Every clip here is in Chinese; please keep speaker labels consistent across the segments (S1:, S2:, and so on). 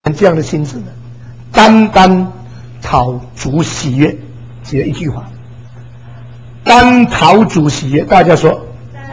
S1: 这样的心智呢？单单讨主喜悦，只有一句话：单讨主喜悦。大家说，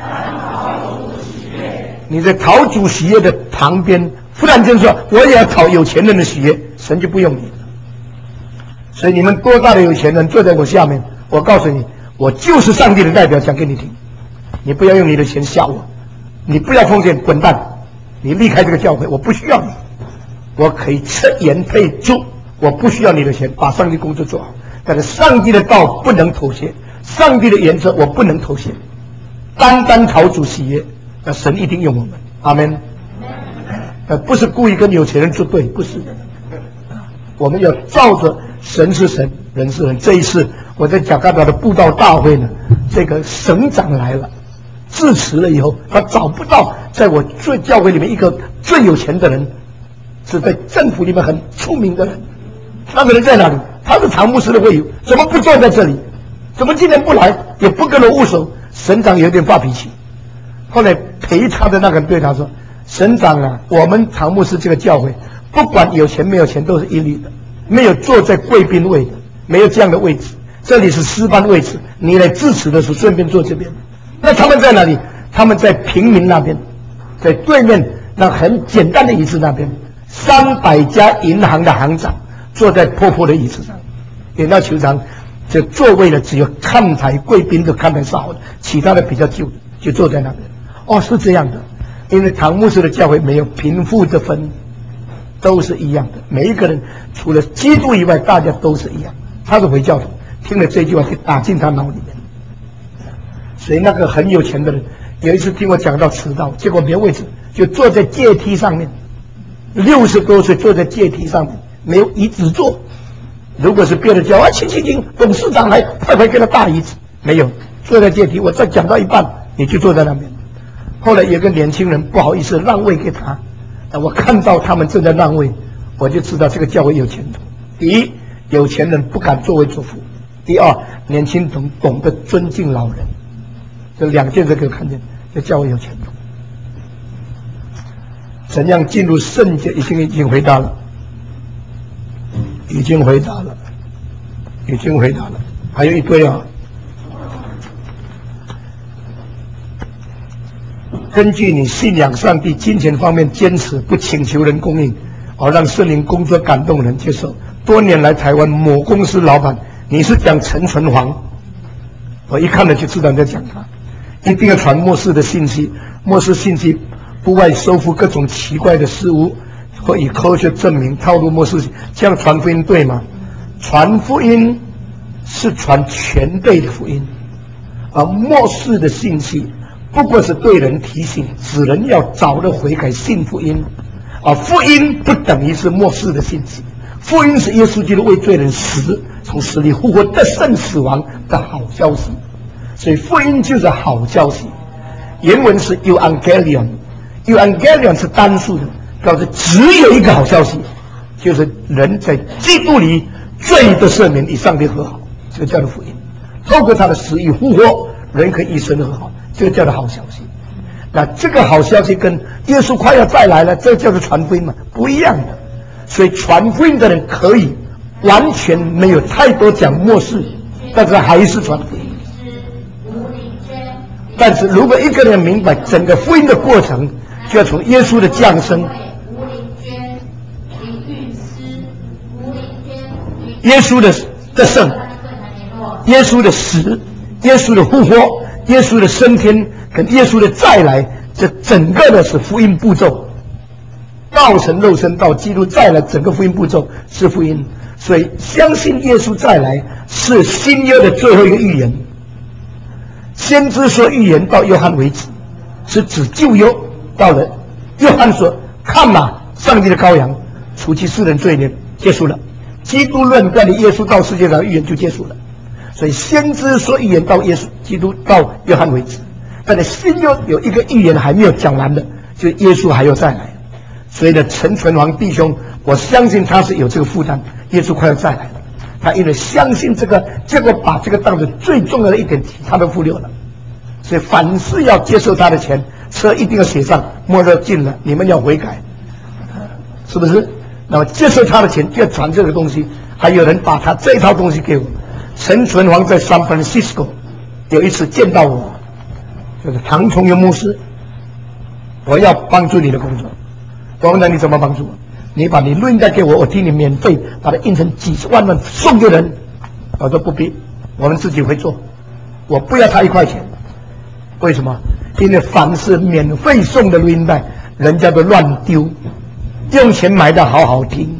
S1: 你在讨主喜悦的旁边，忽然间说我也要讨有钱人的喜悦，神就不用你了。所以你们多大的有钱人坐在我下面，我告诉你，我就是上帝的代表，讲给你听。你不要用你的钱吓我，你不要奉献，滚蛋！你离开这个教会，我不需要你。我可以吃盐配猪，我不需要你的钱，把上帝工作做好。但是上帝的道不能妥协，上帝的原则我不能妥协。单单讨主喜悦，那神一定用我们。阿们。不是故意跟有钱人作对，不是的。我们要照着神是神，人是人。这一次我在雅加达的布道大会呢，这个省长来了，致辞了以后，他找不到在我教会里面一个最有钱的人。是在政府里面很出名的人，那个人在哪里？他是常牧师的会友，怎么不坐在这里？怎么今天不来？也不跟我握手。省长有点发脾气。后来陪他的那个人对他说：“省长啊，我们常牧师这个教会，不管有钱没有钱都是一律的，没有坐在贵宾位的，没有这样的位置。这里是私班位置，你来致辞的时候顺便坐这边。那他们在哪里？他们在平民那边，在对面那很简单的椅子那边。300家银行的行长坐在破破的椅子上，演到球场，这座位呢只有看台贵宾的看台是好的，其他的比较旧的就坐在那边。哦，是这样的，因为唐牧师的教会没有贫富之分，都是一样的，每一个人除了基督以外，大家都是一样。他是回教徒，听了这句话就打进他脑里面。所以那个很有钱的人，有一次听我讲到迟到，结果没位置，就坐在阶梯上面。60多岁坐在阶梯上面，没有椅子坐。如果是别的教，请，董事长来，快给他大椅子。没有，坐在阶梯。我再讲到一半，你就坐在那边。后来有个年轻人不好意思让位给他，我看到他们正在让位，我就知道这个教会有前途。第一，有钱人不敢作威作福；第二，年轻人懂得尊敬老人。这两件事给我看见，这教会有前途。怎样进入圣洁？已经回答了，已经回答了，还有一堆啊。根据你信仰上帝，金钱方面坚持不请求人供应，让圣灵工作感动人接受。多年来台湾某公司老板，你是讲陈纯煌，我一看了就知道你在讲他。一定要传末世的信息，末世信息。不外收复各种奇怪的事物，或以科学证明套路末世，这样传福音对吗？传福音是传全对的福音，而末世的信息不过是对人提醒，指人要早日悔改信福音，而福音不等于是末世的信息。福音是耶稣基督为罪人死，从死里复活得胜死亡的好消息，所以福音就是好消息。原文是 Evangelion。Evangelion 是单数的，表示只有一个好消息，就是人在基督里罪的赦免，与上帝和好，这个叫做福音。透过他的死与复活，人可以与神和好，这个叫做好消息。那这个好消息跟耶稣快要再来了，这叫做传福音嘛，不一样的。所以传福音的人可以完全没有太多讲末世，但是还是传福音。但是如果一个人明白整个福音的过程，就要从耶稣的降生，耶稣的圣，耶稣的死，耶稣的复活，耶稣的升天跟耶稣的再来，这整个的是福音步骤。道成肉身到基督再来，整个福音步骤是福音。所以相信耶稣再来是新约的最后一个预言。先知说预言到约翰为止，是指旧约。到了约翰说：“看嘛，上帝的羔羊，除去世人罪孽，结束了。”基督论断的耶稣到世界上预言就结束了。所以先知说预言到耶稣基督到约翰为止，但是新约有一个预言还没有讲完的，就耶稣还要再来。所以呢，陈纯煌弟兄，我相信他是有这个负担，耶稣快要再来了。他因为相信这个，结果把这个当成最重要的一点，他都忽略了。所以凡事要接受他的钱，车一定要写上末日近了，你们要悔改，是不是？ 那么接受他的钱就要传这个东西，还有人把他这一套东西给我。陈纯煌在 San Francisco 有一次见到我，就是唐崇元牧师，我要帮助你的工作。我问他你怎么帮助我？你把你录音带给我，我替你免费把它印成几十万份送给人。我说不必，我们自己会做，我不要他1块钱。为什么？因为凡是免费送的录音带，人家都乱丢，用钱买的好好听。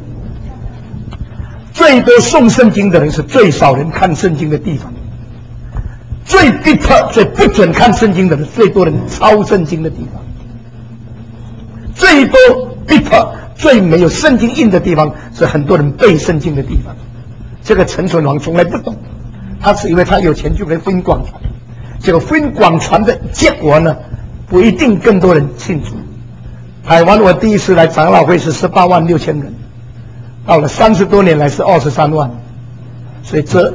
S1: 最多送圣经的人是最少人看圣经的地方，最 bitter 最不准看圣经的人，最多人抄圣经的地方，最多 bitter 最没有圣经印的地方是很多人背圣经的地方。这个陈纯煌从来不懂，他是以为他有钱就可以福音广传，这个福音广传的结果呢，不一定更多人信主。台湾我第一次来长老会是18万6千人，到了30多年来是23万，所以这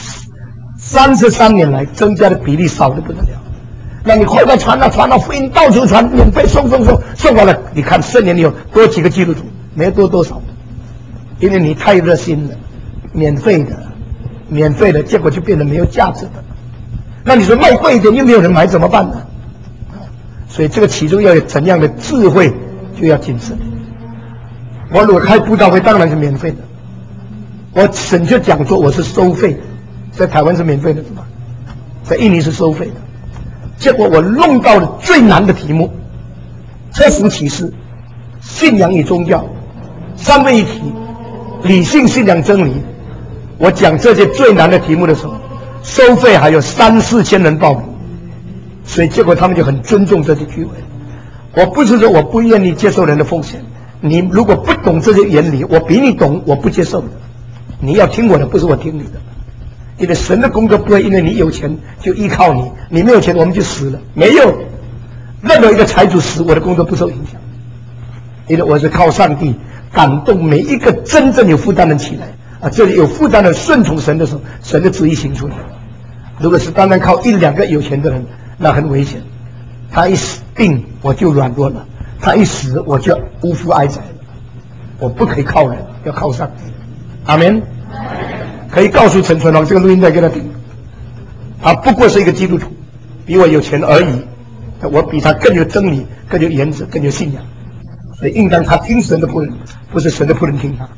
S1: 33年来增加的比例少得不得了。那你快快传到福音到处传，免费送完了，你看圣年里有多几个基督徒？没有多少，因为你太热心了，免费的结果就变得没有价值的。那你说卖贵一点又没有人买怎么办呢？所以这个其中要有怎样的智慧，就要谨慎。我如果开布道会当然是免费的，我省却讲座我是收费的，在台湾是免费的是吧？在印尼是收费的。结果我弄到了最难的题目：车服启示、信仰与宗教、三位一体、理性信仰真理。我讲这些最难的题目的时候，收费还有3、4千人报名，所以结果他们就很尊重这些聚会。我不是说我不愿意接受人的奉献，你如果不懂这些原理，我比你懂，我不接受的。你要听我的，不是我听你的。因为神的工作不会因为你有钱就依靠你，你没有钱我们就死了，没有。任何一个财主死，我的工作不受影响，因为我是靠上帝感动每一个真正有负担的人起来啊！这里有负担的顺从神的时候，神的旨意行出来了。如果是单单靠1、2个有钱的人，那很危险。他一死病我就软弱了，他一死我就无父哀哉了。我不可以靠人，要靠上帝。阿们。可以告诉陈纯煌，这个录音带给他听，他不过是一个基督徒，比我有钱而已，我比他更有真理，更有原则，更有信仰，所以应当他听神的仆人，不是神的仆人听他。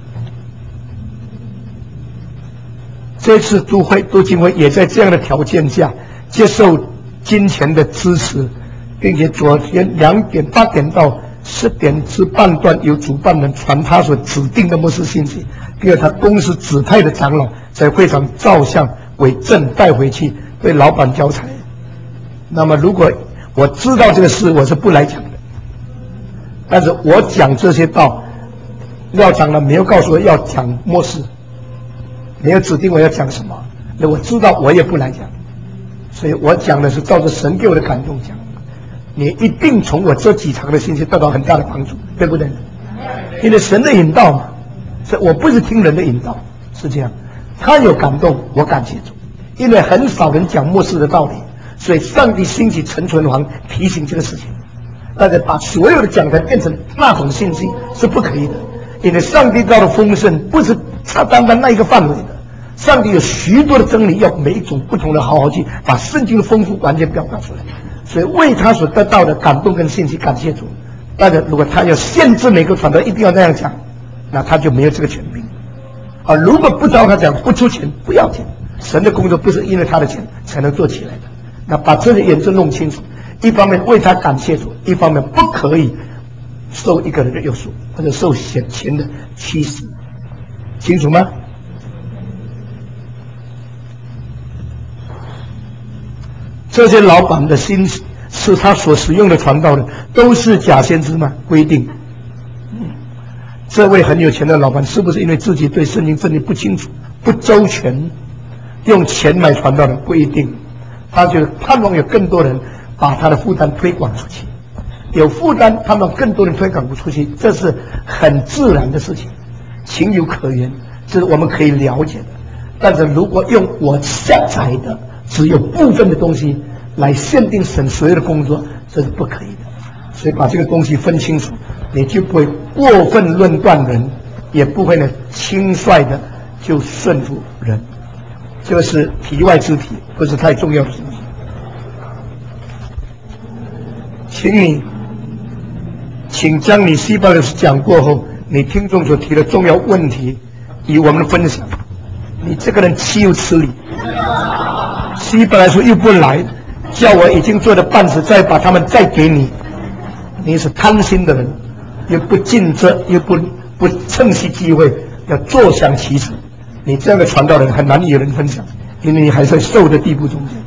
S1: 这次督金会也在这样的条件下接受金钱的支持，并且昨天8点到10点之半段由主办人传他所指定的牧师信息。第二，他公司指派的长老在会场照相为证带回去，对老板交差。那么，如果我知道这个事，我是不来讲的。但是我讲这些道，廖长老没有告诉我要讲末世，没有指定我要讲什么，那我知道我也不来讲。所以我讲的是照着神给我的感动讲。你一定从我这几场的信息得到很大的帮助，对不对？因为神的引导嘛。所以我不是听人的引导，是这样，他有感动，我感谢主，因为很少人讲末世的道理，所以上帝兴起陈纯煌提醒这个事情。但是把所有的讲台变成那种信息是不可以的，因为上帝道的丰盛不是单单那一个范围的，上帝有许多的真理，要每一种不同的好好去把圣经的丰富完全表达出来。所以为他所得到的感动跟信息感谢主。但是如果他要限制每个传道一定要那样讲，那他就没有这个权柄。如果不照他讲，不出钱不要紧，神的工作不是因为他的钱才能做起来的。那把这个原则弄清楚，一方面为他感谢主，一方面不可以受一个人的约束，或者受钱的驱使，清楚吗？这些老板的心是他所使用的传道的都是假先知吗？规定。这位很有钱的老板是不是因为自己对圣经真理不清楚、不周全，用钱买传道的？不一定，他就盼望有更多人把他的负担推广出去，有负担盼望更多人推广不出去，这是很自然的事情，情有可原，这是我们可以了解的。但是如果用我下载的只有部分的东西来限定神所有的工作，这是不可以的。 所以把这个东西分清楚，你就不会过分论断人，也不会呢轻率的就顺服人。这个是题外之题，不是太重要的东西。请将你希伯来书讲过后，你听众所提的重要问题与我们分享。你这个人岂有此理！希伯来书又不来，叫我已经做的半死，再把他们再给你。你是贪心的人，又不尽责，又不趁隙机会，要坐享其成。你这样的传道人很难有人分享，因为你还在受的地步中间。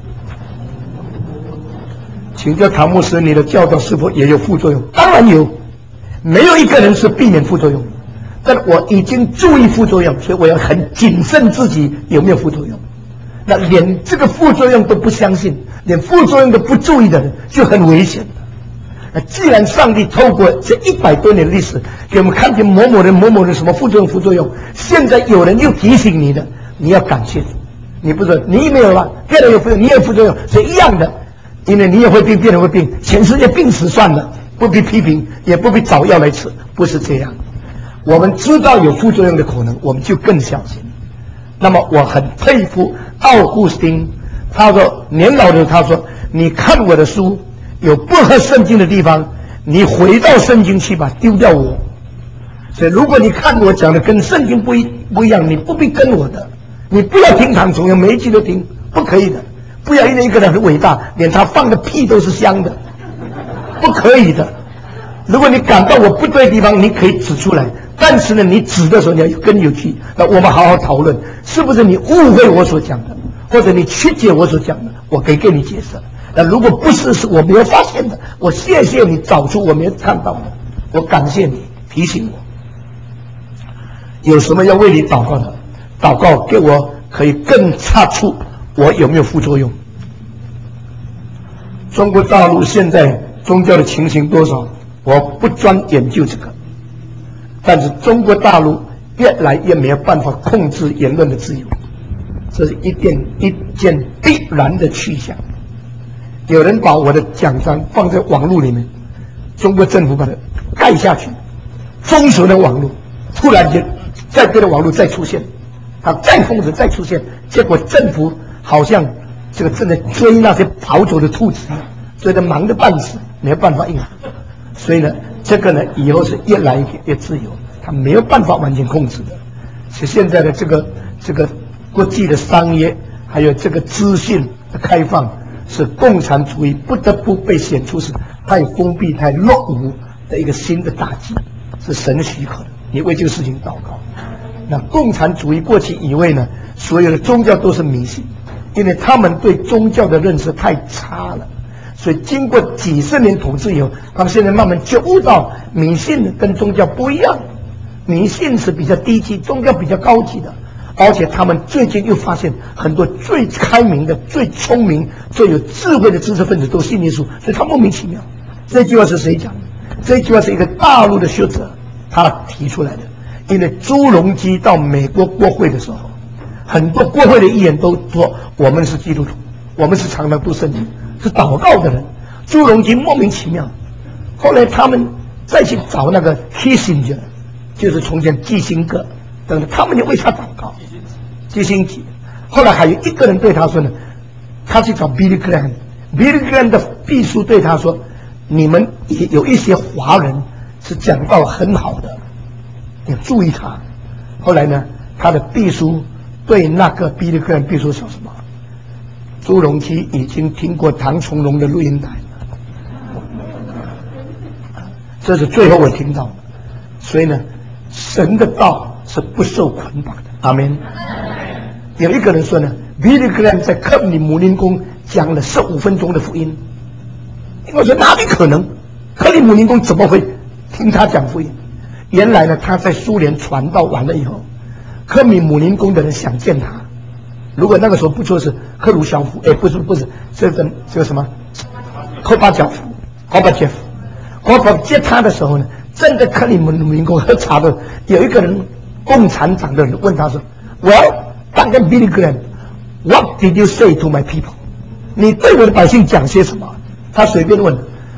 S1: 请教唐牧师，你的教导是否也有副作用？当然有，没有一个人是避免副作用，但我已经注意副作用，所以我要很谨慎自己有没有副作用。那连这个副作用都不相信，连副作用都不注意的人就很危险。那既然上帝透过这100多年的历史给我们看见某某人什么副作用，现在有人又提醒你的，你要感谢主。你不是你没有吧？别人有副作用，你有副作用是一样的。因为你也会病，别人会病，全世界病死算了，不必批评，也不必找药来吃，不是这样。我们知道有副作用的可能，我们就更小心。那么我很佩服奥古斯丁，他说年老的时候他说，你看我的书有不合圣经的地方，你回到圣经去吧，丢掉我。所以如果你看我讲的跟圣经不一样，你不必跟我的，你不要听唐崇阳每一句都听，不可以的。不要因为一个人很伟大，连他放的屁都是香的，不可以的。如果你感到我不对的地方，你可以指出来，但是呢，你指的时候你要有根有据。那我们好好讨论，是不是你误会我所讲的，或者你曲解我所讲的，我可以给你解释。那如果不是我没有发现的，我谢谢你找出我没有看到的，我感谢你提醒我。有什么要为你祷告的，祷告给我可以更查出我有没有副作用？中国大陆现在宗教的情形多少？我不专研究这个，但是中国大陆越来越没有办法控制言论的自由，这是一件必然的去向。有人把我的讲章放在网络里面，中国政府把它盖下去，封锁了网络，突然间在别的网络再出现，它再封锁再出现，结果政府好像这个正在追那些跑走的兔子，追得忙得半死，没有办法应付。所以呢，这个呢以后是越来越自由，它没有办法完全控制的。是现在的这个国际的商业，还有这个资讯的开放，是共产主义不得不被显出是太封闭、太落伍的一个新的打击，是神许可的。你为这个事情祷告。那共产主义过去以为呢，所有的宗教都是迷信，因为他们对宗教的认识太差了，所以经过几十年统治以后，他们现在慢慢觉悟到迷信跟宗教不一样，迷信是比较低级，宗教比较高级的。而且他们最近又发现很多最开明的、最聪明、最有智慧的知识分子都信耶稣，所以他莫名其妙。这句话是谁讲的？这句话是一个大陆的学者他提出来的。因为朱镕基到美国国会的时候，很多国会的议员都说我们是基督徒，我们是常常读圣经，是祷告的人。朱镕基莫名其妙。后来他们再去找那个 Kissinger， 就是从前基辛格等等，他们就为他祷告。基辛格。后来还有一个人对他说呢，他去找 Billy Graham，Billy Graham 的秘书对他说，你们也有一些华人是讲道很好的，要注意他。后来呢，他的秘书对那个 Billy Graham 秘书说什么？朱镕基已经听过唐崇荣的录音带了，这是最后我听到的。所以呢，神的道是不受捆绑的。阿们。有一个人说呢 ，Billy Graham 在克里姆林宫讲了15分钟的福音。我说哪里可能？克里姆林宫怎么会听他讲福音？原来呢，他在苏联传道完了以后，克里姆林宫的人想见他。如果那个时候不说是赫鲁晓夫，不是，这个什么，科巴乔夫，科巴接他的时候呢，正在克里姆林宫喝茶的有一个人，共产党的人问他说 ：“Well， Dr. Billy Graham，what did you say to my people？ 你对我的百姓讲些什么？”他随便问。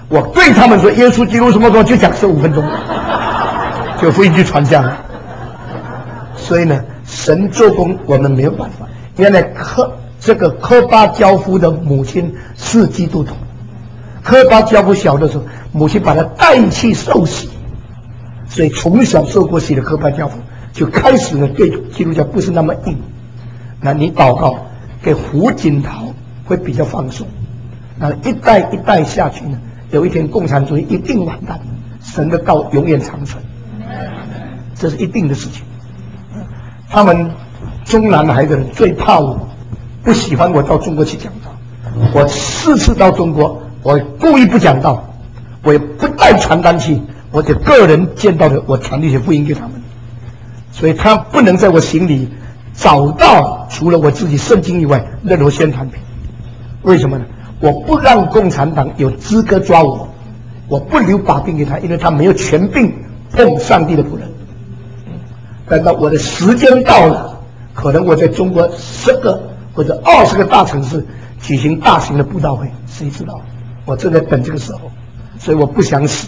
S1: 我对他们说耶稣基督什么时候就讲15分钟，就福音就传下来。所以呢，神做工我们没有办法。原来这个科巴交夫的母亲是基督徒，科巴交夫小的时候，母亲把他带去受洗，所以从小受过洗的科巴交夫就开始了对基督教不是那么硬。那你祷告给胡锦涛会比较放松。那一代一代下去呢，有一天共产主义一定完蛋，神的道永远长存，这是一定的事情。他们中南海的人最怕我，不喜欢我到中国去讲道。我4次到中国，我故意不讲道，我也不带传单去，我就个人见到的，我传一些福音给他们。所以他不能在我心里找到除了我自己圣经以外任何宣传品。为什么呢？我不让共产党有资格抓我，我不留把柄给他，因为他没有权柄碰上帝的仆人。等到我的时间到了，可能我在中国10个或者20个大城市举行大型的布道会，谁知道？我正在等这个时候，所以我不想死。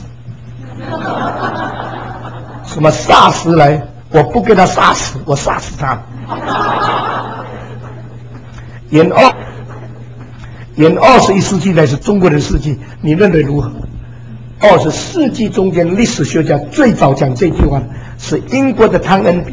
S1: 什么杀死来，我不跟他杀死，我杀死他。沿21世纪乃是中国的世纪，你认为如何？20世纪中间历史学家最早讲这句话是英国的汤恩比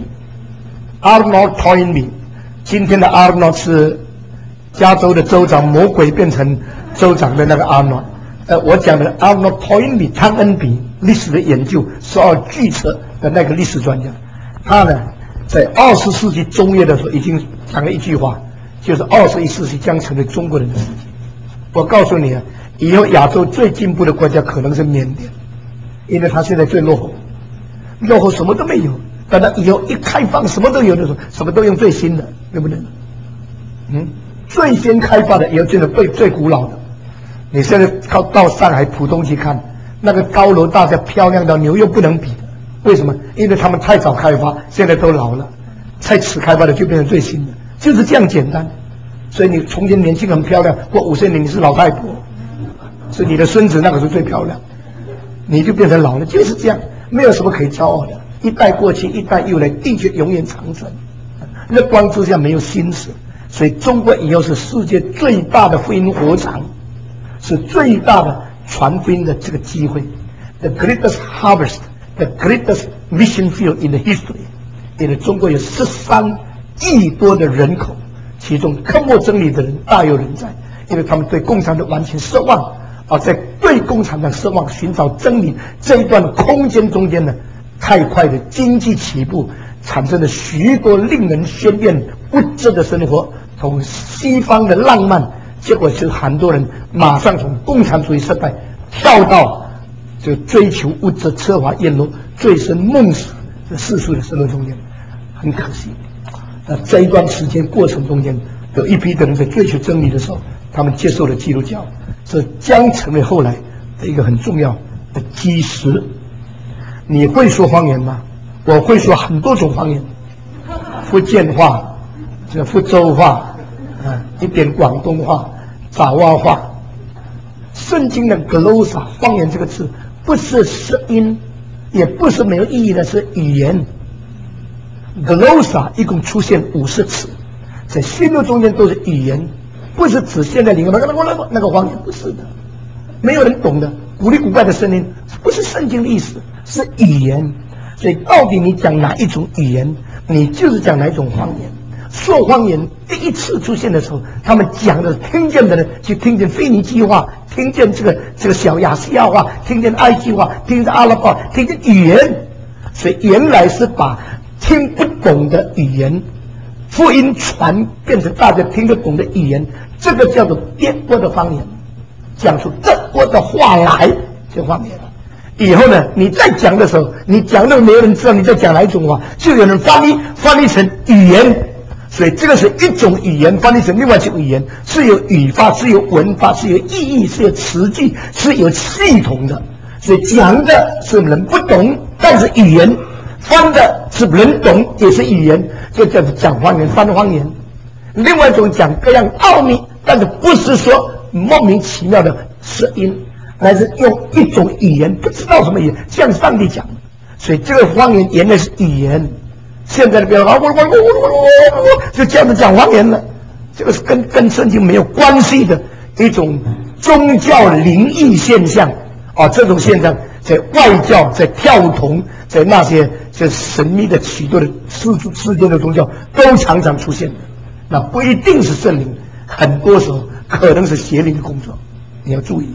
S1: Arnold Toynbee。 今天的 Arnold 是加州的州长，魔鬼变成州长的那个 Arnold。我讲的 Arnold Toynbee 汤恩比历史的研究12巨册的那个历史专家，他呢在20世纪中叶的时候已经讲了一句话，就是21世纪将成为中国人的世纪。我告诉你啊，以后亚洲最进步的国家可能是缅甸，因为他现在最落后，什么都没有。等到以后一开放什么都有的时候，什么都用最新的，对不对？最先开发的也有最古老的。你现在到上海浦东去看，那个高楼大厦漂亮到纽约不能比的。为什么？因为他们太早开发，现在都老了，才迟开发的就变成最新的，就是这样简单。所以你从前年轻很漂亮，过50年你是老太婆，是你的孙子那个时候最漂亮，你就变成老了，就是这样，没有什么可以骄傲的。一代过去，一代又来，地球永远长存。日光之下没有心死，所以中国以后是世界最大的福音火场，是最大的传福音的这个机会。The greatest harvest, the greatest mission field in the history。因为中国有13亿多的人口，其中科莫真理的人大有人在，因为他们对共产党完全失望，在对共产党失望，寻找真理这一段空间中间呢，太快的经济起步，产生了许多令人鲜艳物质的生活，从西方的浪漫，结果是很多人马上从共产主义时代跳到就追求物质奢华宴乐、醉生梦死的世俗的生活中间，很可惜。那这一段时间过程中间，有一批的人在追求真理的时候，他们接受了基督教，这将成为后来的一个很重要的基石。你会说方言吗？我会说很多种方言，福建话、福州话，一点广东话、爪哇话。圣经的 glossa 方言这个字，不是声音，也不是没有意义的，是语言。glossa 一共出现50次，在新约中间都是语言，不是指现在你那个方言，不是的，没有人懂的古里古怪的声音，不是圣经的意思，是语言。所以到底你讲哪一种语言，你就是讲哪一种方言。说方言第一次出现的时候，他们讲的听见的人就听见腓尼基话，听见这个小亚细亚话，听见埃及话，听见阿拉伯，听见语言。所以原来是把听不懂的语言福音传变成大家听得懂的语言，这个叫做颠簸的方言，讲出正我的话来，这方言。以后呢，你再讲的时候，你讲的没有人知道你在讲哪一种话，就有人翻译成语言。所以这个是一种语言翻译成另外一种语言，是有语法，是有文法，是有意义，是有词句，是有系统的。所以讲的是人不懂，但是语言；翻的是人懂，也是语言，就叫做讲方言、翻方言。另外一种讲各样奥秘，但是不是说莫名其妙的声音。 乃是用一种语言，不知道什么语言向上帝讲。所以这个方言原来是语言，现在的别人我就这样子讲方言了，这个是跟圣经没有关系的一种宗教灵异现象啊！这种现象在外教、在跳童、在那些神秘的许多的世界的宗教都常常出现的。那不一定是圣灵，很多时候可能是邪灵的工作，你要注意。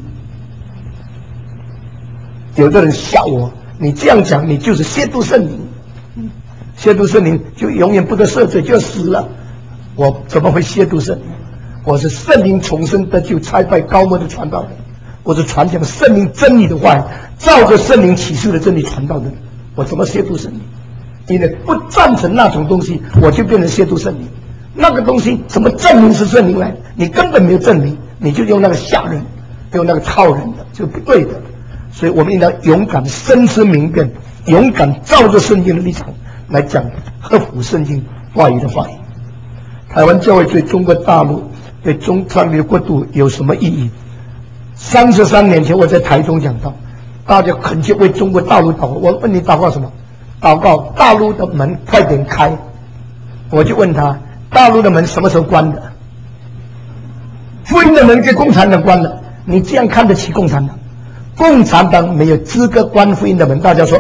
S1: 有的人笑我，你这样讲，你就是亵渎圣灵，亵渎圣灵就永远不得赦罪，就要死了。我怎么会亵渎圣灵？我是圣灵重生得救、差派高门的传道人，我是传讲圣灵真理的话语，照着圣灵启示的真理传道的人。我怎么亵渎圣灵？因为不赞成那种东西，我就变成亵渎圣灵。那个东西怎么证明是圣灵来？你根本没有证明，你就用那个吓人，用那个套人的，就不对的。所以我们应当勇敢深思明辨，勇敢照着圣经的立场来讲合乎圣经话语的话语。台湾教会对中国大陆、对上帝的国度有什么意义？33年前我在台中讲到，大家恳切为中国大陆祷告。我问你祷告什么？祷告大陆的门快点开。我就问他，大陆的门什么时候关的？福音的门给共产党关了。你这样看得起共产党？共产党没有资格关福音的门。大家说，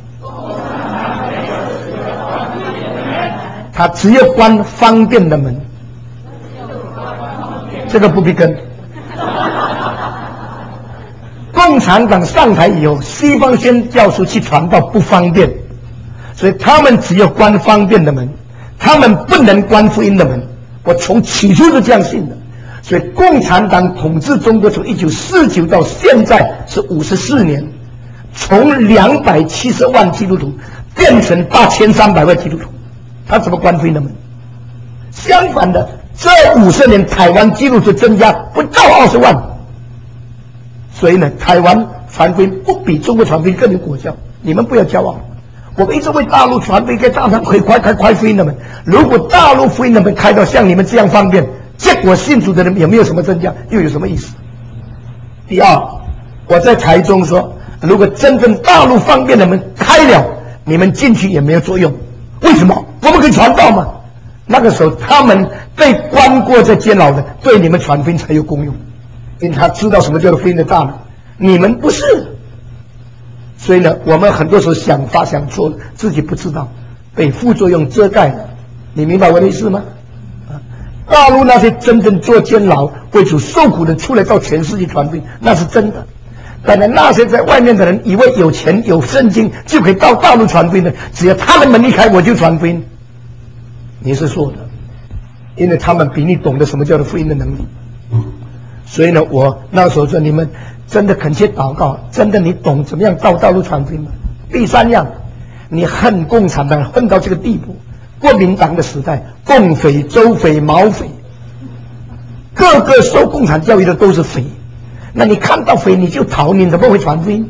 S1: 他只有关方便的门，这个不必跟。共产党上台以后，西方宣教书去传道不方便，所以他们只有关方便的门，他们不能关福音的门。我从起初是这样信的。所以共产党统治中国从1949到现在是54年，从270万基督徒变成8300万基督徒，他怎么关福音的门？相反的，这50年台湾基督徒增加不到20万，所以呢，台湾传福音不比中国传福音更有果效。你们不要骄傲，我们一直为大陆传福音，给大陆开福音的门。如果大陆福音的门开到像你们这样方便，结果信主的人也没有什么增加，又有什么意思？第二，我在台中说，如果真正大陆方便的门开了，你们进去也没有作用。为什么？我们可以传道嘛。那个时候他们被关过在监牢的，对你们传福音才有功用，因为他知道什么叫做福音的大能，你们不是。所以呢，我们很多时候想法想错了，自己不知道，被副作用遮盖了。你明白我的意思吗？大陆那些真正做监牢为主受苦的出来到全世界传福音，那是真的。当然那些在外面的人以为有钱有圣经就可以到大陆传福音的，只要他的门一开我就传福音，你是错的，因为他们比你懂得什么叫做福音的能力。所以呢，我那时候说，你们真的恳切祷告，真的你懂怎么样到大陆传福音吗？第三样，你恨共产党恨到这个地步，国民党的时代，共匪、周匪、毛匪，个个受共产教育的都是匪。那你看到匪你就逃，你怎么会传福音？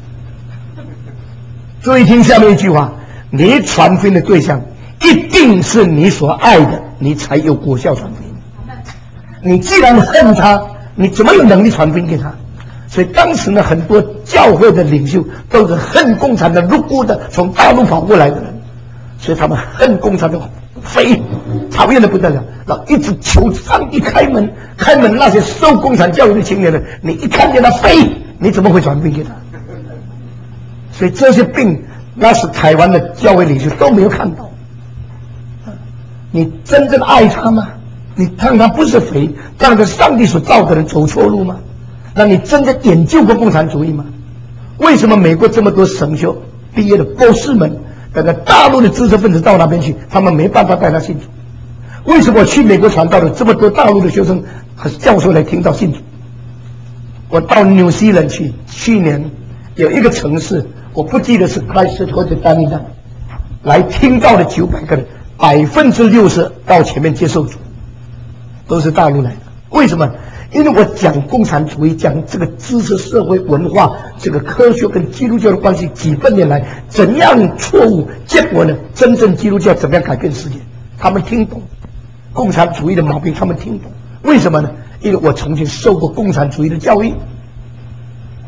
S1: 注意听下面一句话，你传福音的对象一定是你所爱的，你才有果效传福音。你既然恨他，你怎么有能力传福音给他？所以当时呢，很多教会的领袖都是恨共产党入股的，从大陆跑过来的人，所以他们恨共产党匪，讨厌的不得了，然后一直求上帝开门，开门那些受共产教育的青年人，你一看见他匪，你怎么会传福音给他？所以这些病，那是台湾的教会领袖都没有看到。你真正爱他吗？你看他不是匪，让着上帝所造的人走错路吗？那你真的研究过共产主义吗？为什么美国这么多神修毕业的博士们，那个大陆的知识分子到那边去，他们没办法带他信主？为什么我去美国传道的这么多大陆的学生和教授来听到信主？我到纽西兰去，去年有一个城市，我不记得是Christchurch或者丹尼丹，来听到的900个人，60%到前面接受主，都是大陆来的。为什么？因为我讲共产主义，讲这个知识、社会、文化，这个科学跟基督教的关系，几百年来怎样错误，结果呢，真正基督教怎么样改变世界？他们听懂共产主义的毛病，他们听懂。为什么呢？因为我曾经受过共产主义的教育。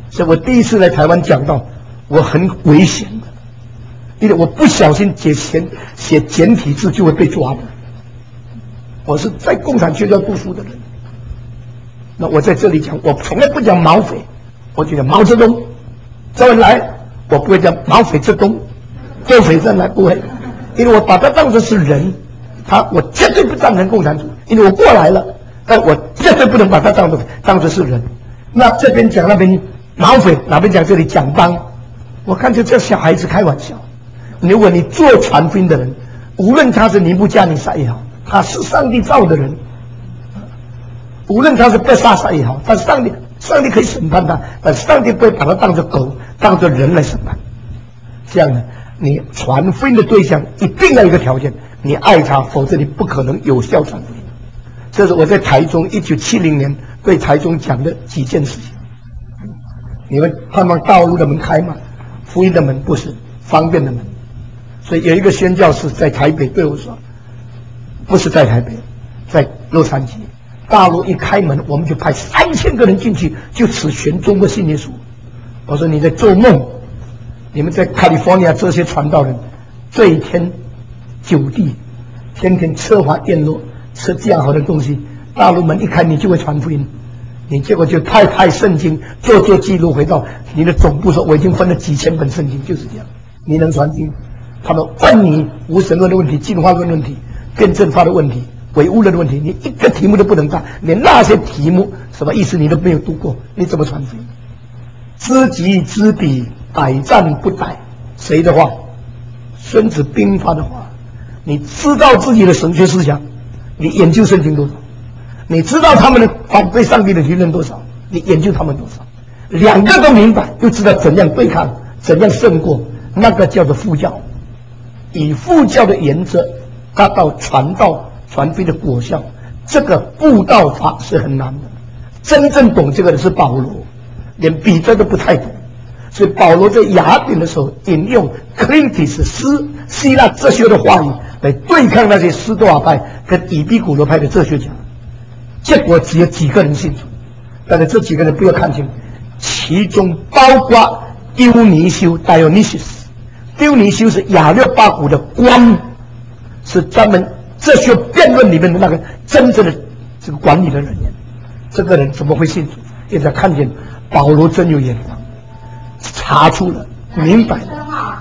S1: 所以我第一次来台湾讲到，我很危险的，因为我不小心写简体字就会被抓的。我是在共产学校读书的人，那我在这里讲，我从来不讲毛匪，我就讲毛泽东、周恩来，我不会讲毛匪之东、周匪周恩来，不会，因为我把他当作是人，我绝对不赞成共产主义，因为我过来了，但我绝对不能把他当作是人。那这边讲那边毛匪，哪边讲这里讲帮，我看就这小孩子开玩笑。如果你做传福音的人，无论他是尼布加尼撒也好，他是上帝造的人，无论他是贝萨撒也好，但上帝可以审判他，但上帝不会把他当作狗，当作人来审判。这样呢，你传福音的对象一定要有一个条件，你爱他，否则你不可能有效传福音。这是我在台中1970年对台中讲的几件事情。你们盼望道路的门开吗？福音的门不是方便的门。所以有一个宣教士在台北对我说，不是在台北，在洛杉矶，大陆一开门，我们就派3000个人进去，就此全中国信耶稣。我说你在做梦，你们在 California 这些传道人，醉天酒地，天天车花宴乐，吃这样好的东西，大陆门一开，你就会传福音。你结果就拍圣经，做记录，回到你的总部说，我已经分了几千本圣经，就是这样。你能传经？他们问你无神论的问题、进化论的问题、辩证法的问题、唯物论的问题，你一个题目都不能答，连那些题目什么意思你都没有读过，你怎么传福音？知己知彼，百战不殆。谁的话？孙子兵法的话。你知道自己的神学思想，你研究圣经多少？你知道他们的反对上帝的理论多少？你研究他们多少？两个都明白，又知道怎样对抗，怎样胜过，那个叫做副教。以副教的原则达到传道传福音的果效，这个布道法是很难的。真正懂这个的是保罗，连彼得都不太懂。所以保罗在雅典的时候引用克林提斯希腊哲学的话语来对抗那些斯多亚派跟以毕古罗派的哲学家，结果只有几个人信主。但是这几个人不要看清，其中包括丢尼修 Dionysius。丢尼修是亚略巴古的官，是专门哲学辩论里面的那个真正的这个管理的人员。这个人怎么会信主？因为他看见保罗真有眼光，查出了，明白了。
S2: 车号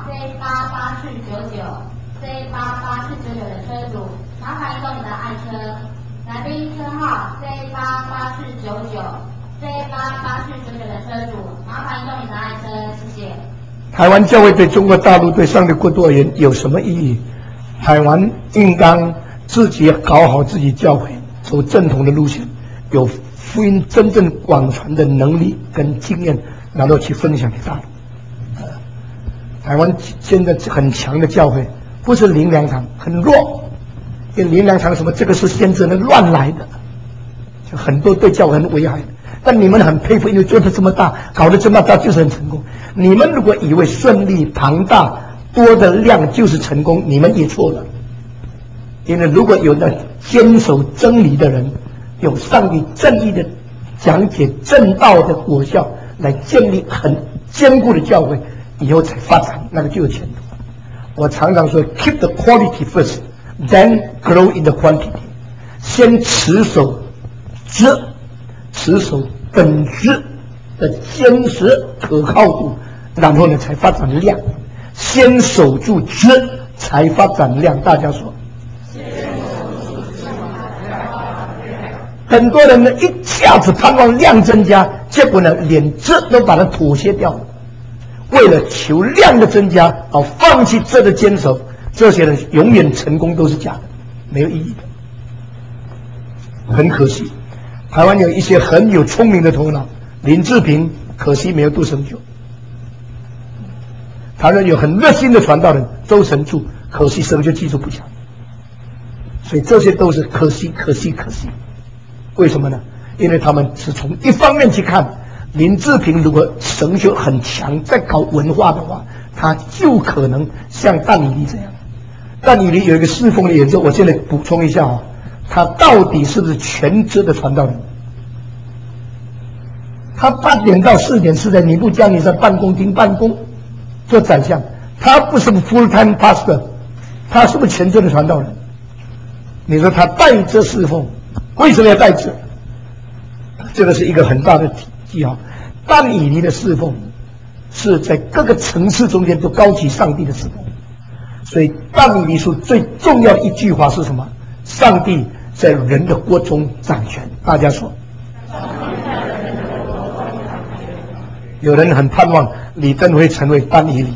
S2: C88499 的车主，麻烦移动你的爱车。来宾车号 C88499 的车主，麻烦移动你的爱车，谢谢。
S1: 台湾教会对中国大陆对上帝国度而言有什么意义？台湾应当自己搞好自己教会，走正统的路线，有福音真正广传的能力跟经验，然后去分享给大陆。台湾现在很强的教会，不是灵粮堂，很弱。因为灵粮堂什么这个是先知们乱来的，就很多对教会很危害的。但你们很佩服，因为做得这么大，搞得这么大就是很成功。你们如果以为顺利、庞大、多的量就是成功，你们也错了。因为如果有那坚守真理的人，有上帝正义的讲解正道的果效，来建立很坚固的教会，以后才发展，那个就有前途。我常常说 ，keep the quality first, then grow in the quantity。先持守本质的坚实可靠度，然后呢才发展量。先守住质，才发展量。大家说，很多人呢一下子盼望量增加，结果呢连质都把它妥协掉了。为了求量的增加而放弃质的坚守，这些人永远成功都是假的，没有意义的，很可惜。台湾有一些很有聪明的头脑，林志平可惜没有读神学。台湾有很热心的传道人，周神助可惜神学技术不强。所以这些都是可惜。为什么呢？因为他们是从一方面去看，林志平如果神学很强，在搞文化的话，他就可能像但以理这样。但以理有一个侍奉的研究，我现在补充一下他到底是不是全职的传道人？ 他8点到4点是在尼布加尼撒办公厅办公，做宰相。他不是 full time pastor， 他是不是全职的传道人？你说他代职侍奉，为什么要代职？这个是一个很大的记号。但以理的侍奉是在各个层次中间都高举上帝的侍奉。所以但以理书最重要的一句话是什么？上帝在人的国中掌权。大家说，有人很盼望李登辉成为但以理，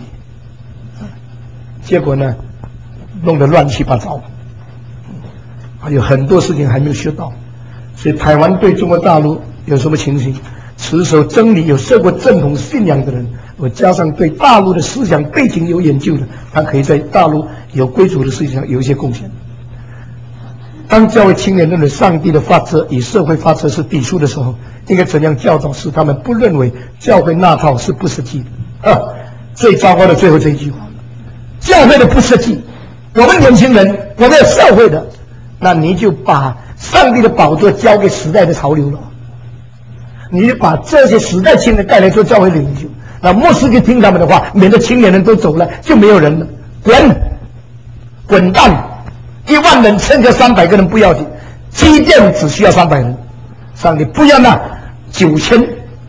S1: 结果呢弄得乱七八糟，还有很多事情还没有学到。所以台湾对中国大陆有什么情形？持守真理、有受过正统信仰的人，我加上对大陆的思想背景有研究的，他可以在大陆有归属的事情上有一些贡献。当教会青年认为上帝的法则与社会法则是抵触的时候，应该怎样教导使他们不认为教会那套是不实际的？最糟糕的最后这一句话，教会的不实际，我们年轻人，我们要社会的，那你就把上帝的宝座交给时代的潮流了。你就把这些时代青年带来做教会领袖，那牧师就听他们的话，免得青年人都走了，就没有人了。滚蛋！1万人剩下300个人不要紧，基建只需要300人，上帝不要那9700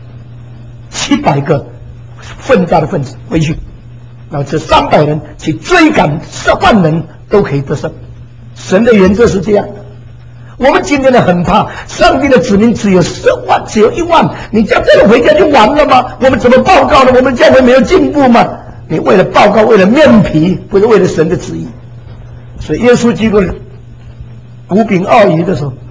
S1: 个奋战的分子回去，然后这300人去追赶10万人都可以得胜。神的原则是这样的。我们今天呢很怕上帝的子民只有10万，只有1万，你叫这个回家就完了吗？我们怎么报告呢？我们教会没有进步吗？你为了报告，为了面皮，不是为了神的旨意。所以耶稣基督5饼2鱼的时候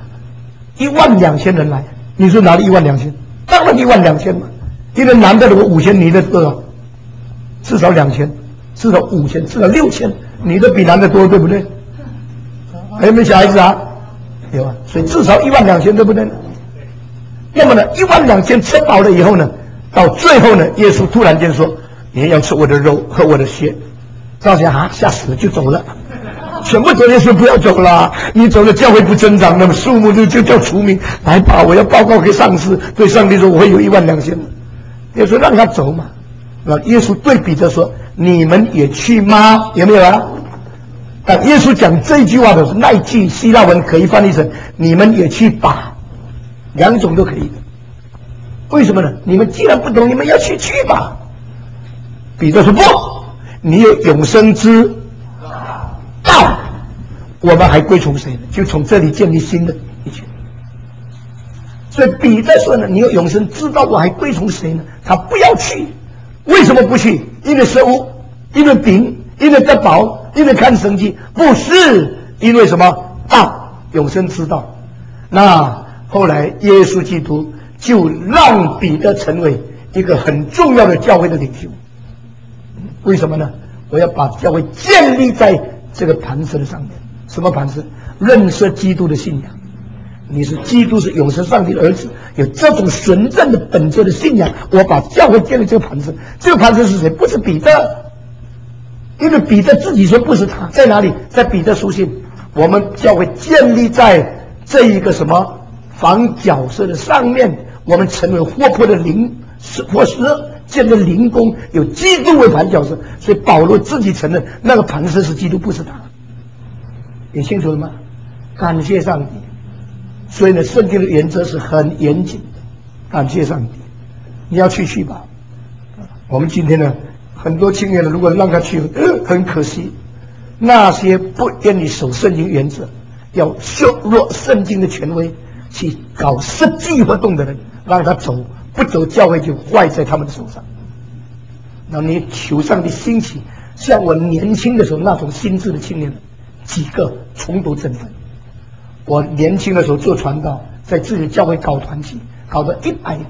S1: ，12000人来，你说哪里12000？当然12000嘛，因为男的如果5000，女的多少？至少2000，至少5000，至少6000，女的比男的多，对不对？还有没有小孩子啊？有啊，所以至少12000，对不对？那么呢，12000吃饱了以后呢，到最后呢，耶稣突然间说：“你要吃我的肉，喝我的血。”大家吓死了，就走了。全部走，耶稣不要走了，你走了教会不增长，那么数目就叫除名。来吧，我要报告给上司，对上帝说我会有12000。耶稣让他走嘛。那耶稣对彼得说：“你们也去吗？”有没有啊？但耶稣讲这句话的时候，那一句希腊文可以翻译成“你们也去吧”，两种都可以的。为什么呢？你们既然不懂，你们要去吧。彼得说：“不，你有永生之道，我们还归从谁呢？就从这里建立新的一切。”所以彼得说呢：“你有永生之道，我还归从谁呢？”他不要去，为什么不去？因为食物，因为饼，因为得饱。因为看神迹，不是因为什么道，永生之道。那后来耶稣基督就让彼得成为一个很重要的教会的领袖。为什么呢？我要把教会建立在这个磐石的上面。什么磐石？认识基督的信仰。你是基督是永生上帝的儿子，有这种纯正的本质的信仰，我把教会建立这个磐石。这个磐石是谁？不是彼得。因为彼得自己说不是他，在哪里？在彼得书信，我们教会建立在这一个什么房角色的上面，我们成为活泼的活石，建立灵宫，有基督为盘角色。所以保罗自己承认那个磐石是基督，不是他。你清楚了吗？感谢上帝。所以呢，圣经的原则是很严谨的。感谢上帝，你要去吧。我们今天呢？很多青年人，如果让他去，很可惜。那些不愿意守圣经原则，要削弱圣经的权威，去搞实际活动的人，让他走，不走教会就坏在他们的手上。那你求上帝兴起，像我年轻的时候那种心智的青年人，几个重夺振奋。我年轻的时候做传道，在自己的教会搞团体，搞到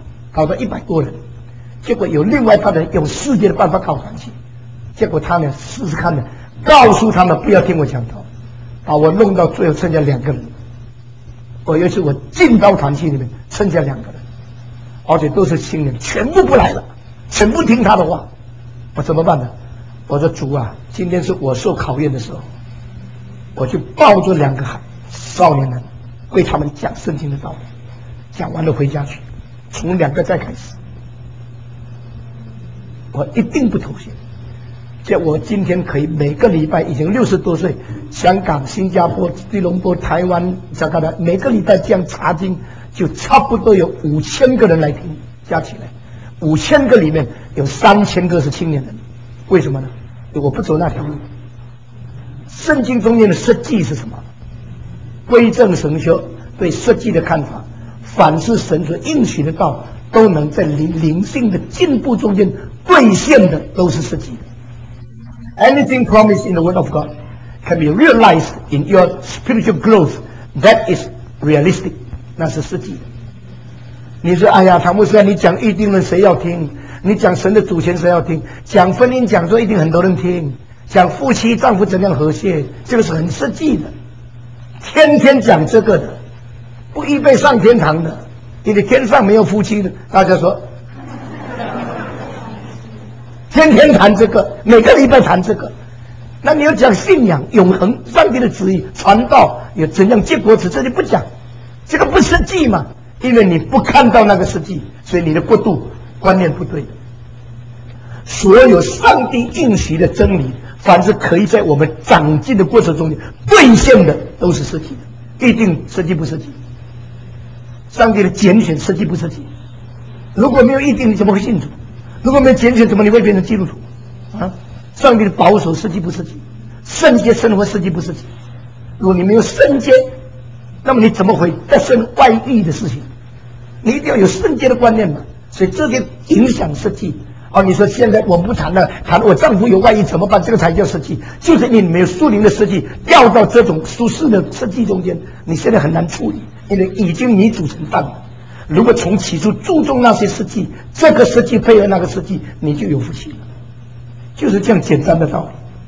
S1: 100多人。结果有另外他人用世界的办法搞团体，结果他呢试试看呢，告诉他们不要听我讲道，把我弄到最后剩下2个人。我有一次我进到团体里面，剩下2个人，而且都是青年，全部不来了，全部听他的话。我怎么办呢？我说主啊，今天是我受考验的时候，我就抱着2个少年人，为他们讲圣经的道理，讲完了回家去。 从2个再开始，我一定不妥协。就我今天可以每个礼拜已经60多岁，香港、新加坡、吉隆坡、台湾、加拿大，每个礼拜这样查经，就差不多有5000个人来听，加起来，5000个里面有3000个是青年人。为什么呢？我不走那条路。圣经中间的实际是什么？归正神修对实际的看法，凡是神所应许的道，都能在灵性的进步中间兑现的，都是实际的。Anything promised in the Word of God can be realized in your spiritual growth. That is realistic. 那是实际的。你说，哎呀，唐牧师，你讲预定论谁要听？你讲神的主权谁要听？讲婚姻讲座一定很多人听。讲夫妻丈夫怎样和谐，这个是很实际的。天天讲这个的，不预备上天堂的。因为天上没有夫妻的，大家说。天天谈这个，每个礼拜谈这个，那你要讲信仰、永恒、上帝的旨意、传道有怎样结果子，这就不讲，这个不实际嘛，因为你不看到那个实际，所以你的国度观念不对。所有上帝应许的真理，凡是可以在我们长进的过程中兑现的，都是实际的，一定实际不实际。上帝的拣选实际不实际？如果没有一定，你怎么会信主？如果没有拣选，怎么你会变成基督徒？啊，上帝的保守实际不实际？圣洁生活实际不实际？如果你没有圣洁，那么你怎么会得生外遇的事情？你一定要有圣洁的观念嘛。所以这些影响实际。哦，你说现在我不谈了，谈我丈夫有外遇怎么办？这个才叫实际。就是你没有属灵的实际，掉到这种属世的实际中间，你现在很难处理，因为已经你组成蛋了。如果从起初注重那些实际，这个实际配合那个实际，你就有福气了，就是这样简单的道理。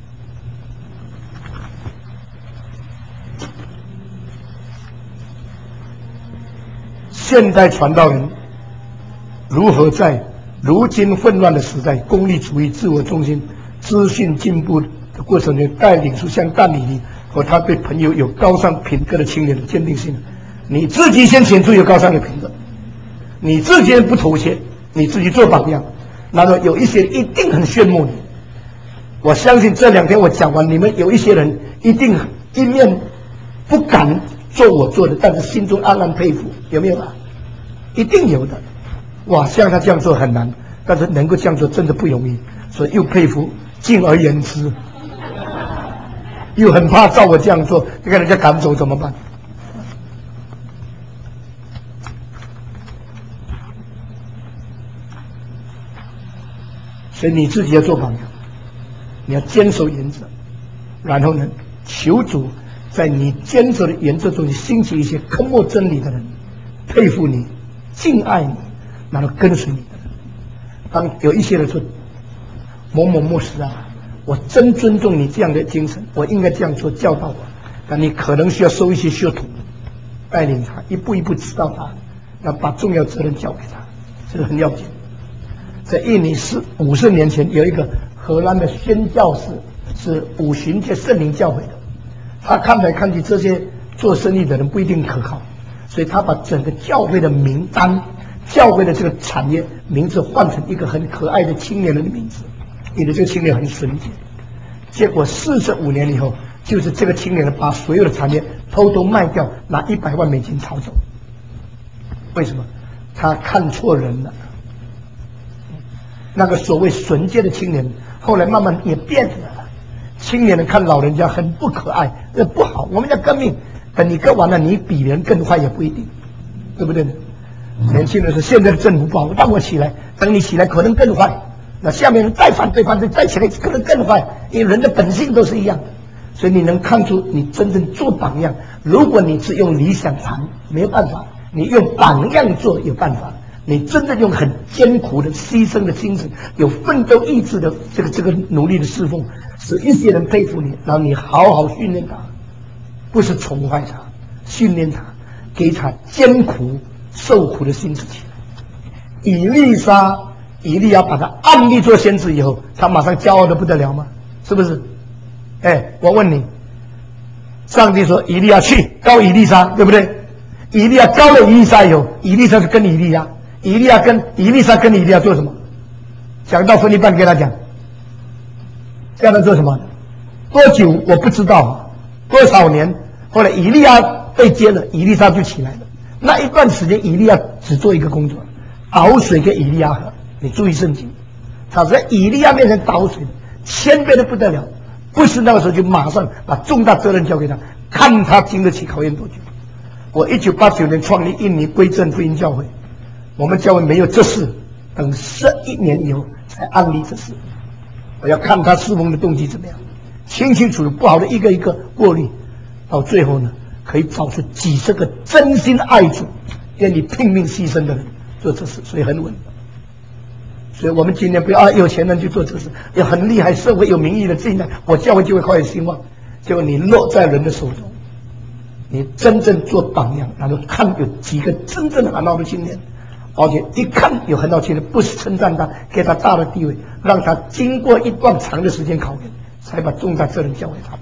S1: 现代传道人如何在如今混乱的时代，功利主义、自我中心、资讯进步的过程中，带领出像但以理和他对朋友有高尚品格的青年的坚定性？你自己先显出有高尚的品格。你自己不妥协，你自己做榜样，那么有一些人一定很羡慕你。我相信这2天我讲完，你们有一些人一定一面不敢做我做的，但是心中暗暗佩服，有没有啊？一定有的。哇，像他这样做很难，但是能够这样做真的不容易，所以又佩服，敬而远之，又很怕照我这样做，你看人家赶走怎么办？所以你自己要做榜样，你要坚守原则，然后呢，求主在你坚守的原则中兴起一些坑没真理的人，佩服你，敬爱你，然后跟随你的人。当有一些人说某某牧师啊，我真尊重你这样的精神，我应该这样做，教导我，但你可能需要收一些学徒，带领他一步一步指导他，要把重要责任交给他，这个很要紧。在印尼50年前，有一个荷兰的宣教士，是五旬节圣灵教会的。他看来看去，这些做生意的人不一定可靠，所以他把整个教会的名单、教会的这个产业名字换成一个很可爱的青年人的名字，因为这个青年很纯洁。结果45年以后，就是这个青年人把所有的产业偷偷卖掉，拿100万美金逃走。为什么？他看错人了。那个所谓纯洁的青年，后来慢慢也变了。青年人看老人家很不可爱，这不好。我们要革命，等你革完了，你比人更坏也不一定，对不对呢？年轻人说现在的政府不好，让我起来，等你起来可能更坏。那下面人再反对，再起来可能更坏，因为人的本性都是一样的。所以你能看出你真正做榜样。如果你只用理想谈，没有办法；你用榜样做，有办法。你真的用很艰苦的牺牲的精神，有奋斗意志的这个努力的侍奉，使一些人佩服你，然后你好好训练他，不是宠坏他，训练他，给他艰苦受苦的心志气。以利亚把他暗立做先知以后，他马上骄傲的不得了吗？是不是？哎，我问你，上帝说以利亚去高以利沙，对不对？以利亚高了以利沙以后，以利沙是跟以利亚。 以利沙跟以利亚做什么？讲到分一半，跟他讲，叫他做什么？多久我不知道，多少年。后来以利亚被接了，以利沙就起来了。那一段时间，以利亚只做一个工作，倒水给以利亚喝。你注意圣经，他在以利亚面前倒水，谦卑的不得了。不是那个时候就马上把重大责任交给他，看他经得起考验多久。我1989年创立印尼归正福音教会，我们教会没有这事，等11年以后才安立这事。我要看他侍奉的动机怎么样，清清楚楚，不好的一个一个过滤，到最后呢，可以找出几十个真心爱主、愿意拼命牺牲的人做这事，所以很稳。所以我们今天不要有钱人去做这事，要很厉害，社会有名义的进来，我教会就会开始兴旺。结果你落在人的手中，你真正做榜样，然后看有几个真正很好的青年，而且一看有很好青年，不是称赞他，给他大的地位，让他经过一段长的时间考验，才把重大责任交给他们。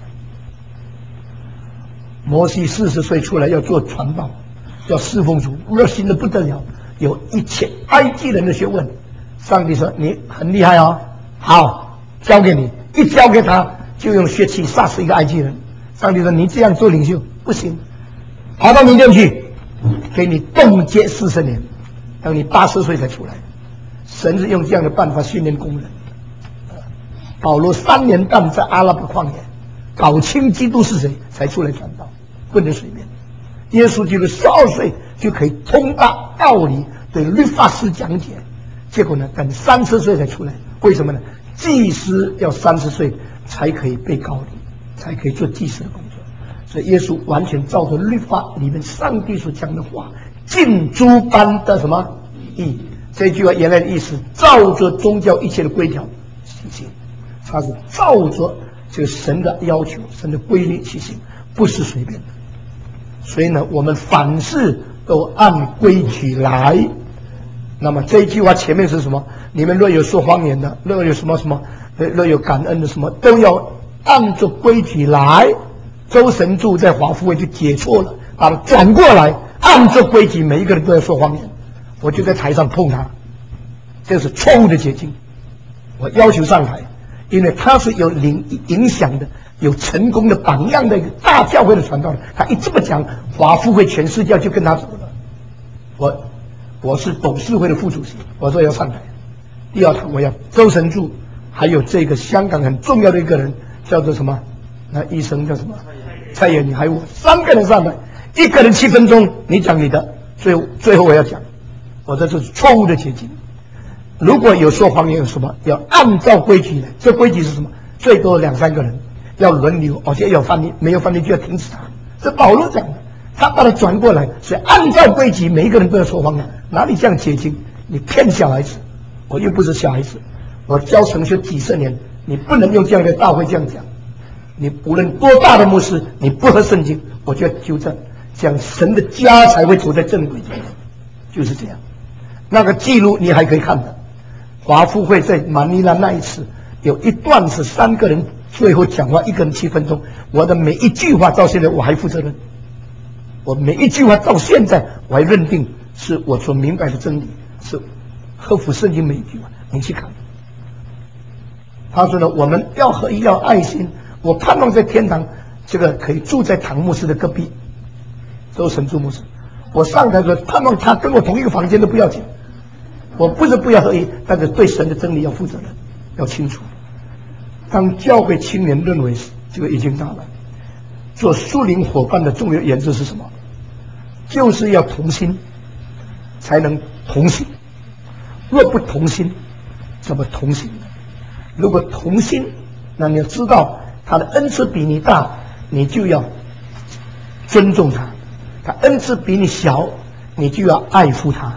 S1: 摩西40岁出来要做传道，要侍奉主，热心的不得了，有1000埃及人的学问。上帝说你很厉害哦，好，交给你。一交给他，就用血气杀死一个埃及人。上帝说你这样做领袖不行，跑到民间去，给你冻结40年，等你80岁才出来。神是用这样的办法训练工人。保罗3年半在阿拉伯旷野搞清基督是谁，才出来传道，不能随便。耶稣基督12岁就可以通达道理，对律法师讲解，结果呢，等30岁才出来。为什么呢？祭司要30岁才可以被膏立，才可以做祭司的工作。所以耶稣完全照着律法里面上帝所讲的话，尽诸般的什么义。这句话原来的意思，照着宗教一切的规条去行，他是照着这个神的要求、神的规律去行，不是随便的。所以呢，我们凡事都按规矩来。那么这一句话前面是什么？你们若有说谎言的，若有什么什么，若有感恩的什么，都要按着规矩来。周神助在华富会就解错了，把它转过来，按着规矩，每一个人都要说谎言。我就在台上碰他，这是错误的解经。我要求上台，因为他是有影响的、有成功的榜样的一个大教会的传道人。他一这么讲，华富会全世界就跟他走了。我是董事会的副主席，我说要上台。第二堂我要周神助，还有这个香港很重要的一个人叫做什么？那医生叫什么？蔡衍你还有我3个人上来，一个人7分钟，你讲你的，最后我要讲，我这是错误的解经。如果有说谎言有什么，要按照规矩来。这规矩是什么？最多2、3个人要轮流，而且要翻译，没有翻译就要停止他。这保罗讲的，他把它转过来，所以按照规矩，每一个人都要说谎言。哪里这样解经？你骗小孩子，我又不是小孩子，我教神学几十年，你不能用这样的大会这样讲。你无论多大的牧师，你不合圣经，我就要纠正，讲神的家才会走在正轨中，就是这样。那个记录你还可以看的，华富会在马尼拉那一次有一段是3个人最后讲话，一个人7分钟，我的每一句话到现在我还负责任，我每一句话到现在我还认定是我所明白的真理，是合乎圣经每一句话，你去看。他说呢，我们要合一，要爱心。我盼望在天堂，这个可以住在唐牧师的隔壁，周神助牧师。我上台说，盼望他跟我同一个房间都不要紧。我不是不要合一，但是对神的真理要负责任，要清楚。当教会青年认为这个已经到了，做属灵伙伴的重要原则是什么？就是要同心，才能同行。若不同心，怎么同行呢？如果同心，那你要知道他的恩赐比你大，你就要尊重他；他恩赐比你小，你就要爱护他。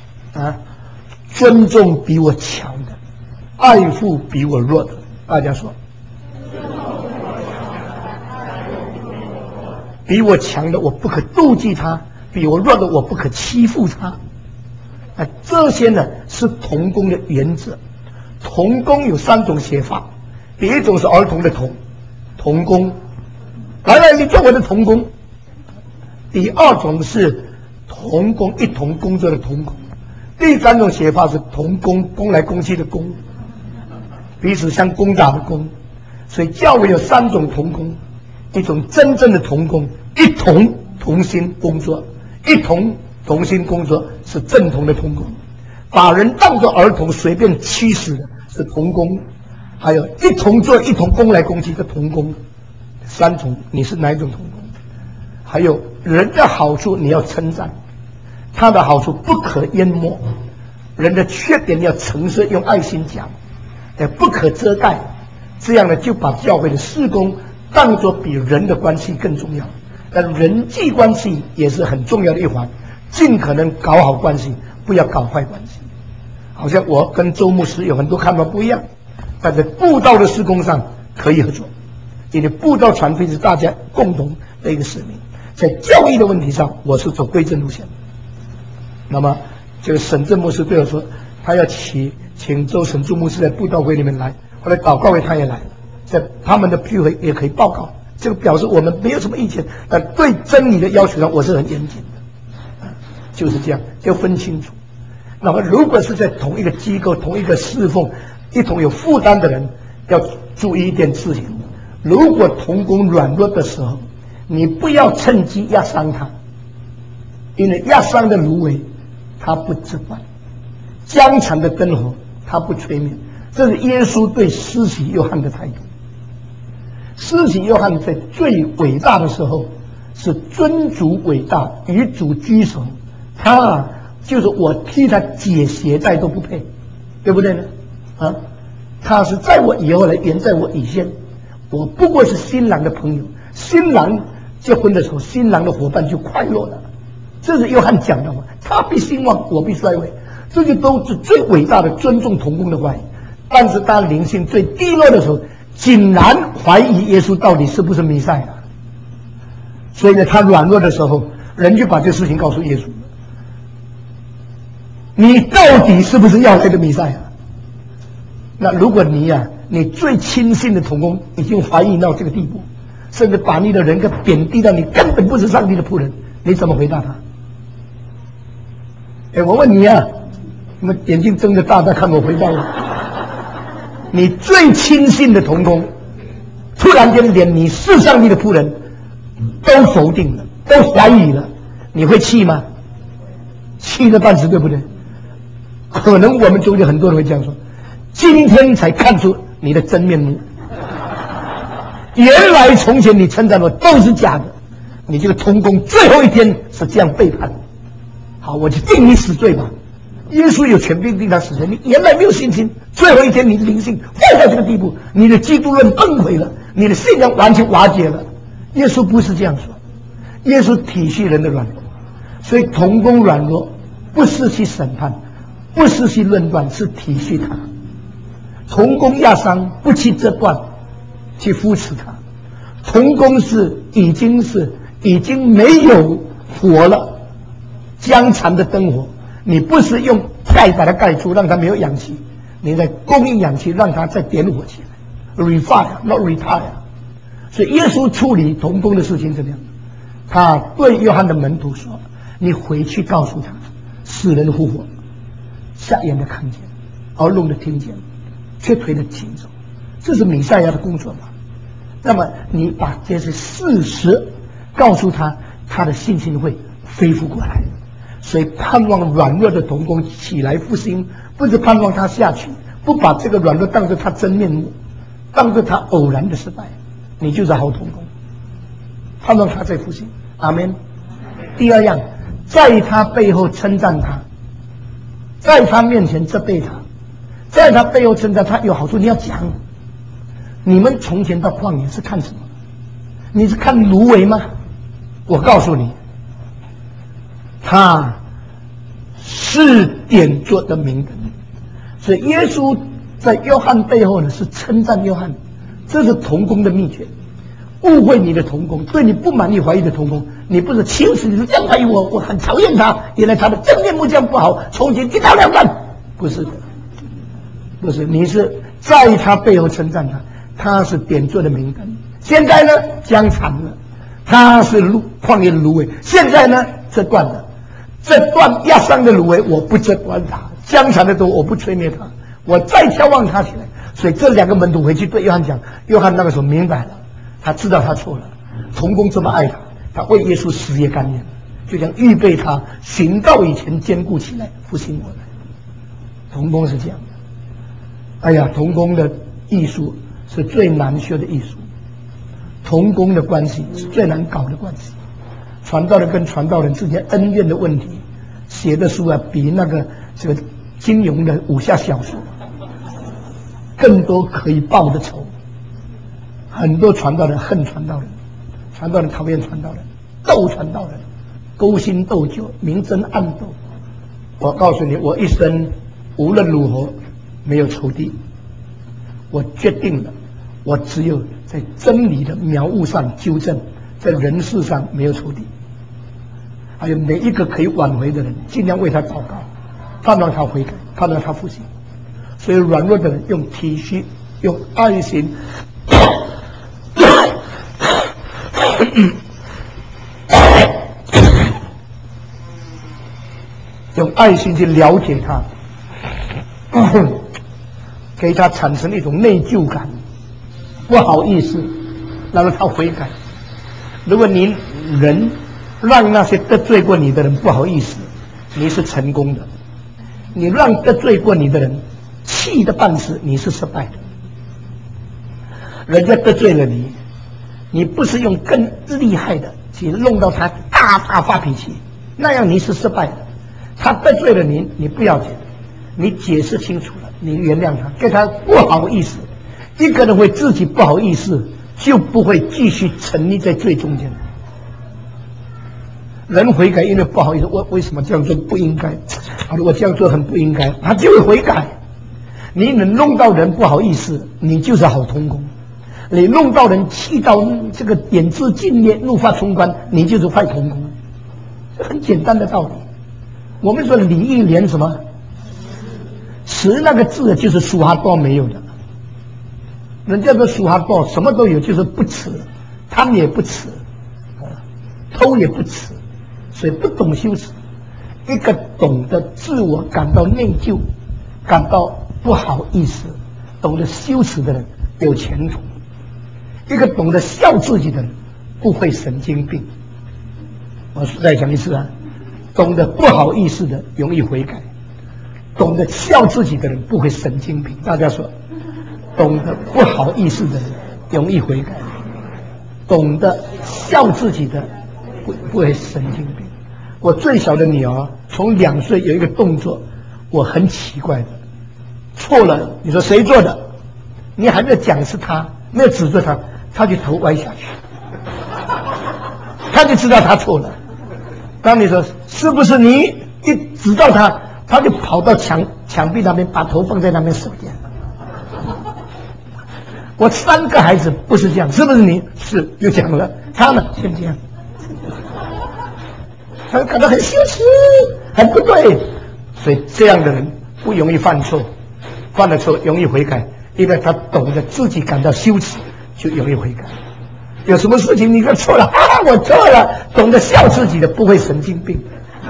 S1: 尊重比我强的，爱护比我弱的。大家说，比我强的我不可妒忌他，比我弱的我不可欺负他。这些呢是同工的原则。同工有3种写法，第一种是儿童的同工，来你做我的同工；第二种是同工一同工作的同工； 第三种写法是同工，攻来攻去的攻，彼此像攻打的攻。所以教会有三种同工，一种真正的同工，一同同心工作，一同同心工作是正统的同工。把人当作儿童随便驱使的是同工，还有一同做一同攻来攻去的同工。三重，你是哪一种同工？还有人的好处你要称赞，他的好处不可淹没，人的缺点要诚实用爱心讲，不可遮盖。这样呢，就把教会的事工当作比人的关系更重要。但人际关系也是很重要的一环，尽可能搞好关系，不要搞坏关系。好像我跟周牧师有很多看法不一样，但在布道的事工上可以合作，因为布道传福音是大家共同的一个使命。在教义的问题上，我是走归正路线。那么这个沈正牧师对我说，他要请周沈柱牧师在布道会里面来，后来祷告会他也来了，在他们的聚会也可以报告。这个表示我们没有什么意见，但对真理的要求上我是很严谨的，就是这样，要分清楚。那么如果是在同一个机构、同一个侍奉、一同有负担的人，要注意一点事情：如果同工软弱的时候，你不要趁机压伤他，因为压伤的芦苇他不治患，江城的灯火他不吹灭。这是耶稣对施洗约翰的态度。施洗约翰在最伟大的时候是尊主伟大，与主居首，他就是我替他解鞋带都不配，对不对呢？他是在我以后来，原在我以前，我不过是新郎的朋友，新郎结婚的时候，新郎的伙伴就快乐了。这是约翰讲的话，他必兴旺，我必衰微，这些都是最伟大的尊重同工的话语。但是当灵性最低落的时候，竟然怀疑耶稣到底是不是弥赛亚，所以呢，他软弱的时候，人就把这事情告诉耶稣：你到底是不是要来的弥赛亚？那如果你最亲信的同工已经怀疑到这个地步，甚至把你的人格贬低到你根本不是上帝的仆人，你怎么回答他？我问你你们眼睛睁着大大看我回答我。你最亲信的同工突然间连你是上帝的仆人都否定了，都怀疑了，你会气吗？气得半死，对不对？可能我们中间很多人会这样说：今天才看出你的真面目，原来从前你称赞我都是假的，你这个同工最后一天是这样背叛。好，我就定你死罪吧。耶稣有权柄定他死罪，你原来没有信心，最后一天你的灵性坏到这个地步，你的基督论崩溃了，你的信仰完全瓦解了。耶稣不是这样说，耶稣体恤人的软弱，所以同工软弱不是去审判，不是去论断，是体恤他。同工压伤不去折断，去扶持他。同工已经没有火了，江残的灯火，你不是用盖把它盖住，让它没有氧气，你在供应氧气，让它再点火起来。refire not retire。所以耶稣处理同工的事情怎么样？他对约翰的门徒说：你回去告诉他，死人复活，瞎眼的看见，耳聋的听见，瘸腿的行走，这是弥赛亚的工作嘛？那么你把这些事实告诉他，他的信心会恢复过来。所以盼望软弱的同工起来复兴，不是盼望他下去，不把这个软弱当作他真面目，当作他偶然的失败，你就是好同工。盼望他再复兴，阿们。第二样，在他背后称赞他，在他面前责备他，在他背后称赞他有好处，你要讲。你们从前到旷野是看什么？你是看芦苇吗？我告诉你，他是点做的明灯。所以耶稣在约翰背后呢是称赞约翰，这是同工的秘诀。误会你的同工，对你不满意怀疑的同工，你不是其实你是这样怀疑我很讨厌他，原来他的真面目这样不好，从前一刀两断，不是的，不是，你是在他背后称赞他，他是点做的明灯。现在呢江残了，他是旷野的芦苇，现在呢这断了， 这段压伤的芦苇我不折断它，江残的多我不吹灭它，我再眺望他起来。所以这2个门徒回去对约翰讲，约翰那个时候明白了，他知道他错了，同工这么爱他，他为耶稣死也甘愿，就想预备他行道以前坚固起来，复兴我来。同工是这样的。哎呀，同工的艺术是最难学的艺术，同工的关系是最难搞的关系。传道人跟传道人之间恩怨的问题，写的书啊，比那个金庸的武侠小说更多可以报的仇。很多传道人恨传道人，传道人讨厌传道人，斗传道人，勾心斗角，明争暗斗。我告诉你，我一生无论如何没有仇敌。我决定了，我只有在真理的描物上纠正，在人事上没有仇敌。还有每一个可以挽回的人，尽量为他祷告，盼望他悔改，盼望他复兴。所以软弱的人用体恤，用爱心，用爱心去了解他，给他产生一种内疚感，不好意思，让他悔改。如果你人让那些得罪过你的人不好意思，你是成功的；你让得罪过你的人气得半死，你是失败的。人家得罪了你，你不是用更厉害的去弄到他大发脾气，那样你是失败的。他得罪了你，你不要紧，你解释清楚了，你原谅他，给他不好意思。一个人会自己不好意思，就不会继续沉溺在最中间。人悔改，因为不好意思，我为什么这样做不应该？我这样做很不应该，他就会悔改。你能弄到人不好意思，你就是好同工；你弄到人气到这个点眦尽裂、怒发冲冠，你就是坏同工。这很简单的道理。我们说礼义廉什么？耻那个字就是苏哈多没有的。人家说苏哈多什么都有，就是不耻，贪也不耻，偷也不耻，所以不懂羞耻。一个懂得自我感到内疚、感到不好意思、懂得羞耻的人有前途。一个懂得笑自己的人不会神经病。我再讲一次啊，懂得不好意思的容易悔改，懂得笑自己的人不会神经病。大家说，懂得不好意思的人容易悔改，懂得笑自己的不会神经病。我最小的女儿从2岁有一个动作，我很奇怪的，错了，你说谁做的？你还没有讲是他，没有指着他，他就头歪下去，他就知道他错了。当你说是不是你一指到他，他就跑到墙壁那边，把头放在那边手电。我3个孩子不是这样，是不是你？是，就讲了。他呢，先这样，他感到很羞耻，很不对。所以这样的人不容易犯错，犯了错容易悔改，因为他懂得自己感到羞耻，就容易悔改。有什么事情你说错了啊，我错了，懂得笑自己的不会神经病，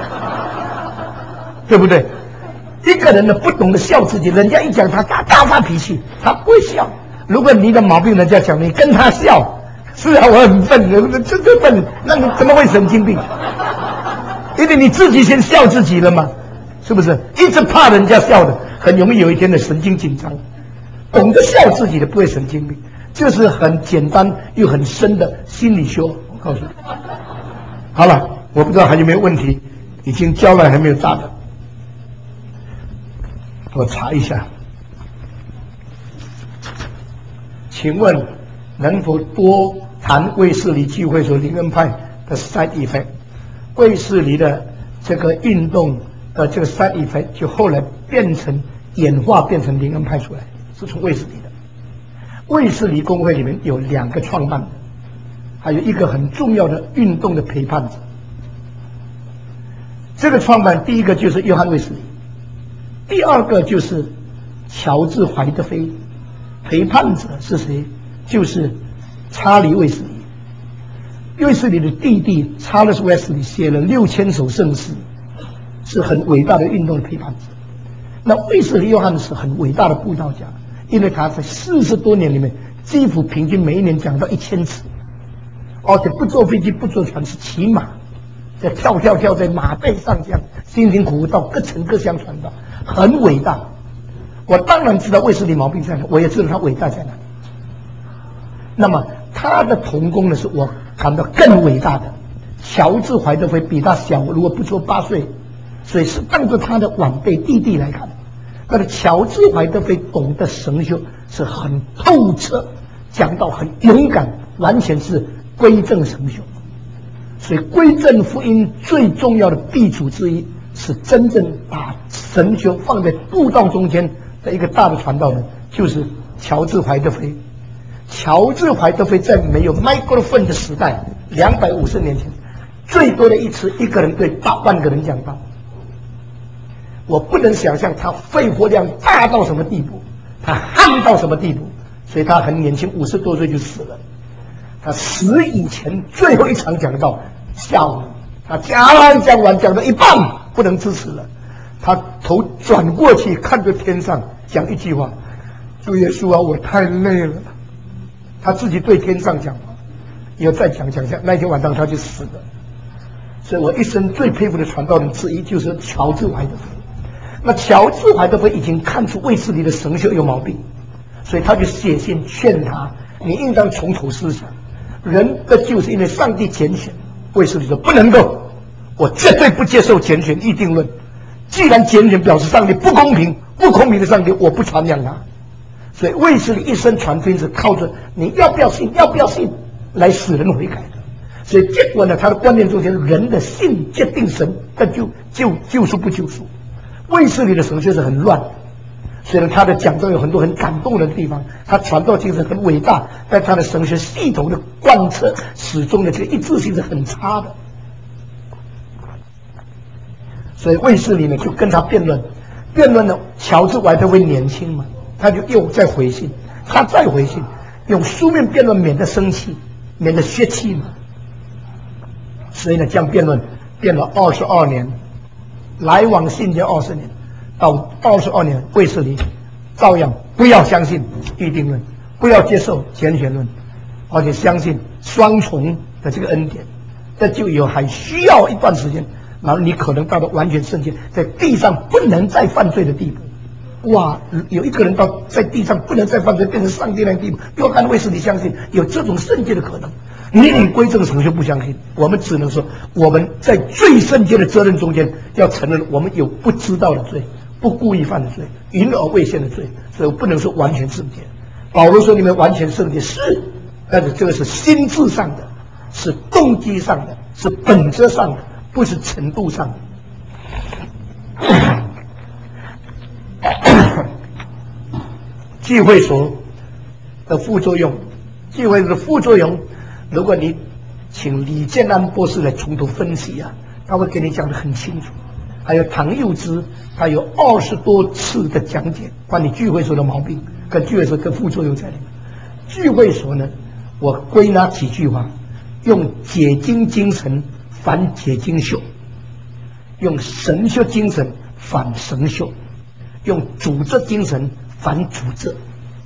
S1: 对不对？一个人呢不懂得笑自己，人家一讲他大发脾气，他不会笑。如果你的毛病人家讲，你跟他笑，是啊，我很笨，真笨，那你怎么会神经病？因为你自己先笑自己了嘛，是不是？一直怕人家笑的，很容易有一天的神经紧张。懂得笑自己的不会神经病，就是很简单又很深的心理学。我告诉你，好了，我不知道还有没有问题，已经交了还没有答的，我查一下。请问能否多谈卫斯理聚会所灵恩派的 side effect？ 卫斯理的这个运动的这个 side effect 就后来演化变成灵恩派出来，是从卫斯理的。卫斯理公会里面有2个创办人，还有一个很重要的运动的陪伴者。这个创办第一个就是约翰卫斯理，第2个就是乔治怀德菲。陪伴者是谁？就是查理卫斯理。卫斯理的弟弟查理卫斯理写了6000首圣诗， 是很伟大的运动的批判者。那卫斯理约翰是很伟大的布道家，因为他在40多年里面几乎平均每一年讲到1000次，而且不坐飞机不坐船，是骑马，在跳在马背上这样辛辛苦苦到各城各乡传道，很伟大。我当然知道卫斯理毛病在哪，我也知道他伟大在哪。那么他的同工呢，是我感到更伟大的乔治怀德菲，比他小，如果不说8岁，所以是当作他的晚辈弟弟来看。但是乔治怀德菲懂得神修是很透彻，讲到很勇敢，完全是归正神修。所以归正福音最重要的必础之一，是真正把神修放在布道中间的一个大的传道人，就是乔治怀德菲。乔治怀德菲在没有麦克风的时代，250年前，最多的一次一个人对8万个人讲道。我不能想象他肺活量大到什么地步，他悍到什么地步，所以他很年轻，50多岁就死了。他死以前最后一场讲道，下午他讲完讲到一半不能支持了，他头转过去看着天上，讲一句话：主耶稣啊，我太累了。他自己对天上讲话，以后再讲，那天晚上他就死了。所以我一生最佩服的传道人之一就是乔治怀德菲。那乔治怀德菲已经看出卫斯理的神修有毛病，所以他就写信劝他，你应当重组思想，人的就是因为上帝拣选。卫斯理说不能够，我绝对不接受拣选议定论。既然拣选表示上帝不公平的上帝，我不传扬他。所以卫斯理一生传福音是靠着你要不要信来使人悔改的。所以结果呢，他的观念中间人的信决定神的救赎不救赎。卫斯理的神学是很乱的，虽然他的讲道有很多很感动人的地方，他传道精神很伟大，但他的神学系统的贯彻始终的这个一致性是很差的。所以卫斯理呢就跟他辩论呢，乔治怀德菲年轻嘛，他就又再回信，用书面辩论，免得生气，免得泄气嘛。所以呢，这样辩了22年，来往信件20年，到22年，卫斯理照样不要相信议定论，不要接受拣选论，而且相信双重的这个恩典。这就还需要一段时间，然后你可能到了完全圣洁，在地上不能再犯罪的地步。哇，有一个人到在地上不能再犯罪，变成上帝那个地步，约翰卫斯理相信有这种圣洁的可能。你归正神学不相信，我们只能说我们在最圣洁的责任中间要承认我们有不知道的罪，不故意犯的罪，隐而未现的罪，所以我不能说完全圣洁。保罗说你们完全圣洁是，但是这个是心智上的，是动机上的，是本质上的，不是程度上的。聚会所的副作用，如果你请李建安博士来从头分析啊，他会给你讲得很清楚。还有唐佑之，他有20多次的讲解关于聚会所的毛病跟聚会所跟副作用在里面。聚会所呢，我归纳几句话：用解经精神反解经秀，用神学精神反神学，用组织精神反组织。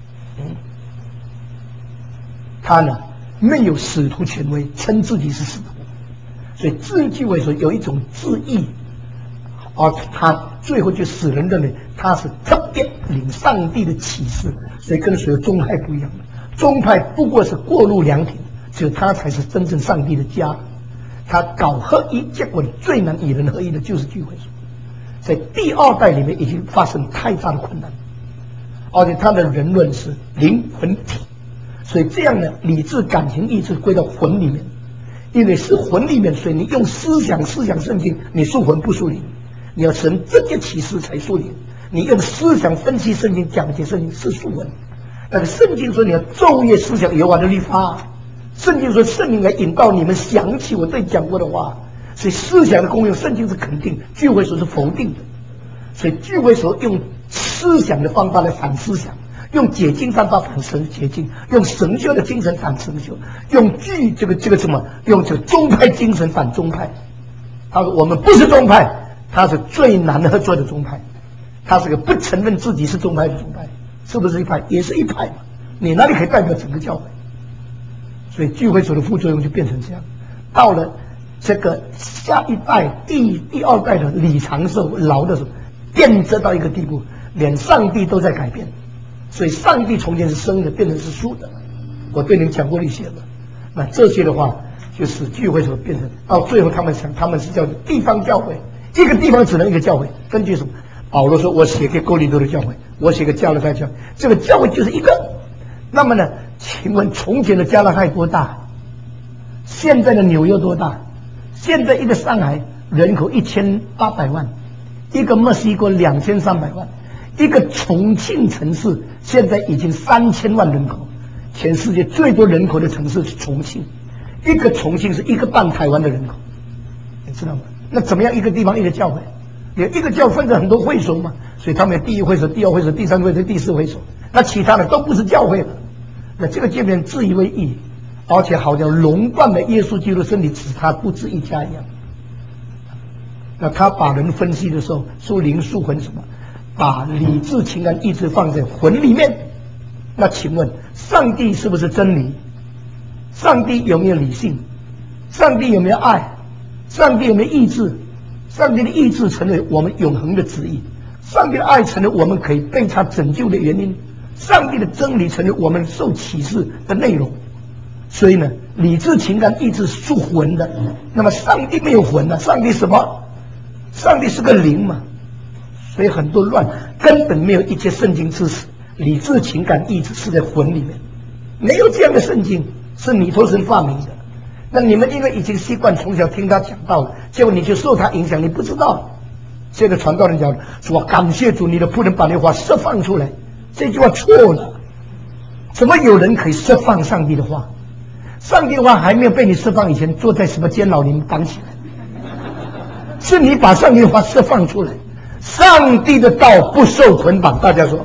S1: 他呢没有使徒权威，称自己是使徒，所以自聚会所有一种自义，而他最后就使人认为他是特别领上帝的启示，所以跟所有宗派不一样的。宗派不过是过路良品，只有他才是真正上帝的家。他搞合一，结果最难与人合一的就是聚会所，在第2代里面已经发生太大的困难，而且他的人论是灵魂体。所以这样呢，理智、感情、意志归到魂里面，因为是魂里面，所以你用思想圣经，你属魂不属灵。你要神直接启示才属灵，你用思想分析圣经、讲解圣经是属魂。但是圣经说你要昼夜思想耶和华的律法，圣经说圣灵来引导你们想起我对讲过的话，所以思想的功用，圣经是肯定，聚会所是否定的。所以聚会所用思想的方法来反思想。用解经方法反神解经，用神修的精神反神修，用用这个宗派精神反宗派。他说我们不是宗派， 它是最难合作的宗派，它是个不承认自己是宗派的宗派，是不是一派？也是一派嘛。你哪里可以代表整个教会？所以聚会所的副作用就变成这样。到了这个下一代第二代的李长寿老的时候，变质到一个地步，连上帝都在改变。所以上帝从前是生的，变成是树的。我对你们讲过一些了。那这些的话，就使聚会所变成到最后，他们想他们是叫地方教会，一个地方只能一个教会。根据什么？保罗说：“我写给哥林多的教会，我写给加拉太教会，这个教会就是一个。”那么呢？请问从前的加拉太多大？现在的纽约多大？现在一个上海人口1800万，一个墨西哥2300万，一个重庆城市现在已经3000万人口，全世界最多人口的城市是重庆，一个重庆是1个半台湾的人口，你知道吗？那怎么样一个地方一个教会？有一个教分成很多会所嘛，所以他们有第一会所、第二会所、第三会所、第四会所，那其他的都不是教会了。那这个界面自以为义，而且好像垄断了耶稣基督身体，只他不止一家一样。那他把人分析的时候，属灵属魂什么？把理智、情感、意志放在魂里面。那请问，上帝是不是真理？上帝有没有理性？上帝有没有爱？上帝有没有意志？上帝的意志成为我们永恒的旨意，上帝的爱成为我们可以被他拯救的原因，上帝的真理成为我们受启示的内容。所以呢，理智、情感、意志是属魂的。那么上帝没有魂呢？上帝什么？上帝是个灵嘛。所以很多乱，根本没有一节圣经知识。理智、情感、意志是在魂里面，没有这样的圣经，是尼托生发明的。那你们因为已经习惯从小听他讲道了，结果你就受他影响，你不知道。这个传道人讲说：“感谢主，你的仆人把那话释放出来。”这句话错了。怎么有人可以释放上帝的话？上帝的话还没有被你释放以前，坐在什么监牢里面绑起来？是你把上帝的话释放出来。上帝的道不受捆绑，大家说。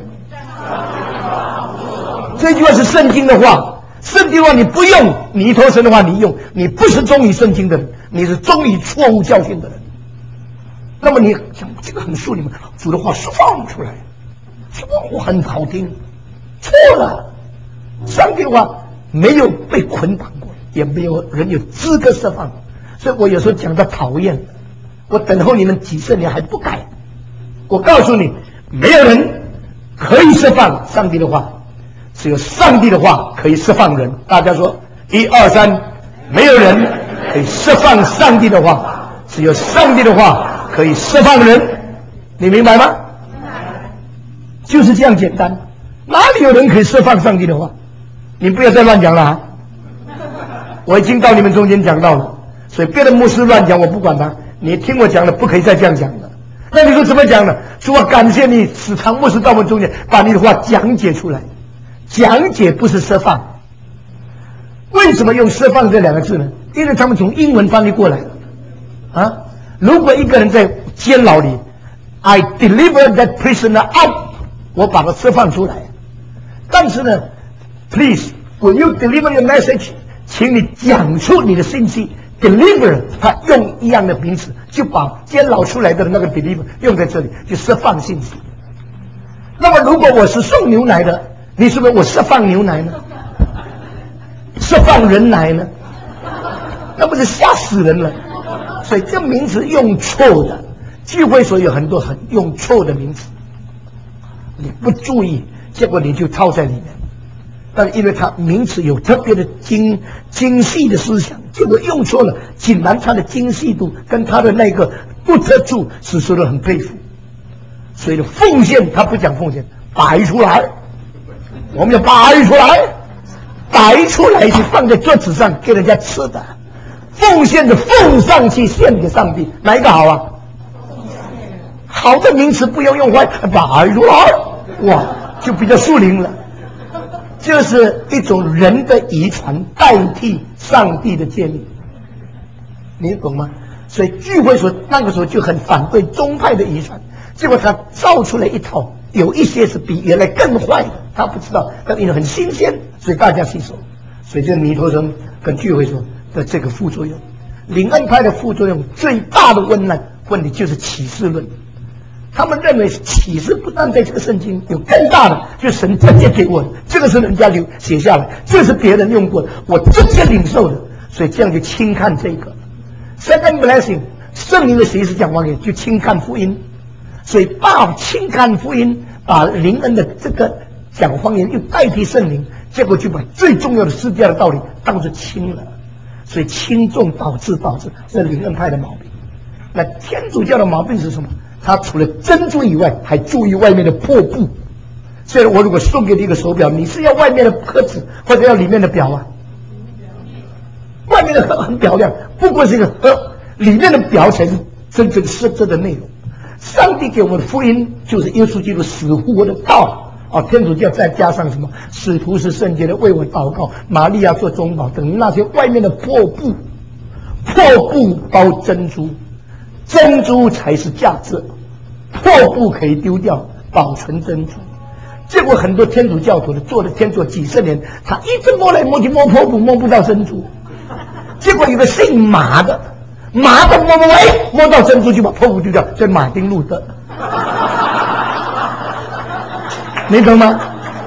S1: 这句话是圣经的话。圣经的话你不用，尼托生的话你用，你不是忠于圣经的人，你是忠于错误教训的人。那么你讲这个很顺利嘛？主的话释放出来，释放话很好听，错了。上帝的话没有被捆绑过，也没有人有资格释放。所以我有时候讲到讨厌，我等候你们几十年还不改。我告诉你，没有人可以释放上帝的话。只有上帝的话可以释放人。大家说1、2、3，没有人可以释放上帝的话，只有上帝的话可以释放人。你明白吗？就是这样简单。哪里有人可以释放上帝的话？你不要再乱讲了啊！我已经到你们中间讲到了，所以别的牧师乱讲我不管他，你听我讲的不可以再这样讲了。那你说怎么讲呢？主啊，感谢你使常牧师到我们中间把你的话讲解出来。讲解不是释放。为什么用释放这2个字呢？因为他们从英文翻译过来啊。如果一个人在监牢里 I deliver that prisoner out， 我把他释放出来。但是呢 Please will you deliver your message， 请你讲出你的信息。 deliver 他用一样的名词，就把监牢出来的那个 deliver 用在这里，就释放信息。那么如果我是送牛奶的，你是不是我释放牛奶呢？释放人奶呢？那不是吓死人了？所以这名词用错的，聚会所有很多用错的名词，你不注意，结果你就套在里面。但因为它名词有特别的精细的思想，结果用错了，竟然它的精细度跟它的那个不特处，使说的很佩服。所以呢，奉献他不讲奉献，摆出来。我们要摆出来，摆出来是放在桌子上给人家吃的。奉献的奉上去献给上帝，哪一个好啊？好的名词不要用坏，摆出来，哇，就比较树灵了。这是一种人的遗传代替上帝的建议，你懂吗？所以聚会所那个时候就很反对宗派的遗传，结果他造出来一套，有一些是比原来更坏的，他不知道，但因为很新鲜，所以大家吸收。所以这弥陀生跟聚会所的这个副作用，灵恩派的副作用最大的温难问题就是启示论。他们认为启示不但在这个圣经，有更大的，就是神直接给我的，这个是人家写下来，这是别人用过的，我直接领受的，所以这样就轻看这个。Second blessing， 圣灵的谁是讲方言，就轻看福音，所以把轻看福音，把灵恩的这个讲方言又代替圣灵，结果就把最重要的世界的道理当作轻了，所以轻重导致这灵恩派的毛病。那天主教的毛病是什么？他除了珍珠以外，还注意外面的破布。所以我如果送给你一个手表，你是要外面的壳子，或者要里面的表啊？外面的壳很漂亮，不过是一个壳，里面的表才是真正实质的内容。上帝给我们的福音就是耶稣基督死复活的道啊！天主教再加上什么使徒是圣洁的，为我祷告，玛利亚做中保等那些外面的破布，破布包珍珠。珍珠才是价值，破布可以丢掉，保存珍珠。结果很多天主教徒做了天主几十年，他一直摸来摸去，摸破布摸不到珍珠。结果有个姓马的摸到珍珠就把破布丢掉，叫马丁路德。没懂吗？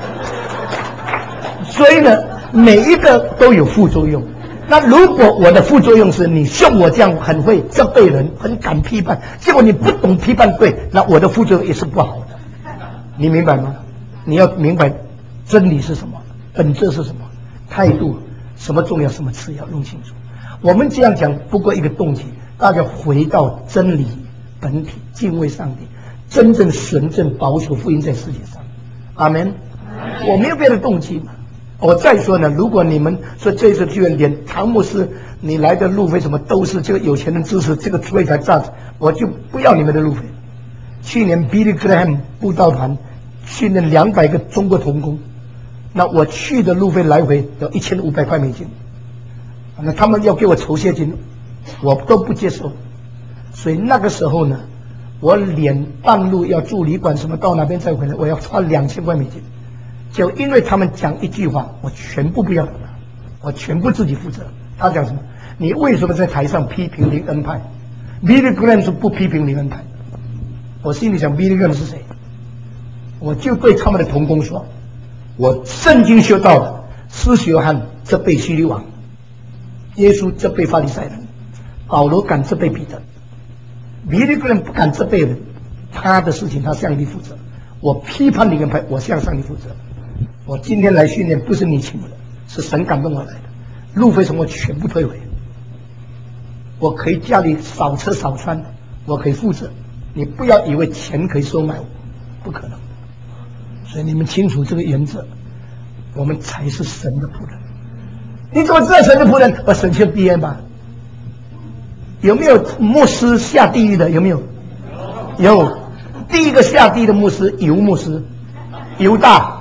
S1: 所以呢，每一个都有副作用。那如果我的副作用是你像我这样很会责备人，很敢批判，结果你不懂批判对，那我的副作用也是不好的。你明白吗？你要明白真理是什么，本质是什么，态度什么重要，什么次要，弄清楚。我们这样讲不过一个动机，大家回到真理本体，敬畏上帝，真正纯正保守福音在世界上。阿门。我没有别的动机嘛。我再说呢，如果你们说这次剧院连唐牧师你来的路费什么都是这个有钱人支持，这个会才价值，我就不要你们的路费。去年 Billy Graham 布道团训练200个中国童工，那我去的路费来回要1500块美金，那他们要给我酬谢金，我都不接受。所以那个时候呢，我连半路要住旅馆什么到那边再回来，我要花2000块美金。就因为他们讲一句话，我全部不要，我全部自己负责。他讲什么？你为什么在台上批评灵恩派 ？Billy Graham 是不批评灵恩派的。我心里想 ，Billy Graham 是谁？我就对他们的同工说，我圣经学到的，施洗约翰责备希律王，耶稣责备法利赛人，保罗敢责备彼得，Billy Graham不敢责备人，他的事情他向你负责。我批判灵恩派，我向上帝负责。我今天来训练不是你请我的，是神感动我来的，路费什么全部退回。我可以家里少吃少穿，我可以负责。你不要以为钱可以收买我，不可能。所以你们清楚这个原则，我们才是神的仆人。你怎么知道神的仆人？把神先编吧。有没有牧师下地狱的？有没有？有。第一个下地的牧师犹牧师，犹大，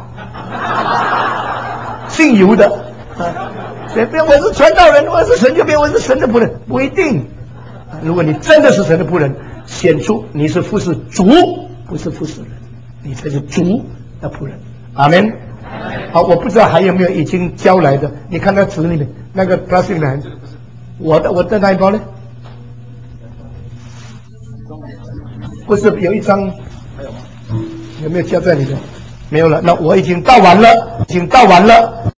S1: 姓犹的随便我是传道人，我是神就编，我是神的仆人，不一定。如果你真的是神的仆人，显出你是服侍主，不是服侍人，你才是主的仆人。阿门。好，我不知道还有没有已经交来的，你看那纸里面那个 plastic 呢？我的那一包呢？不是有一张，有没有交在里面？没有了，那我已经倒完了，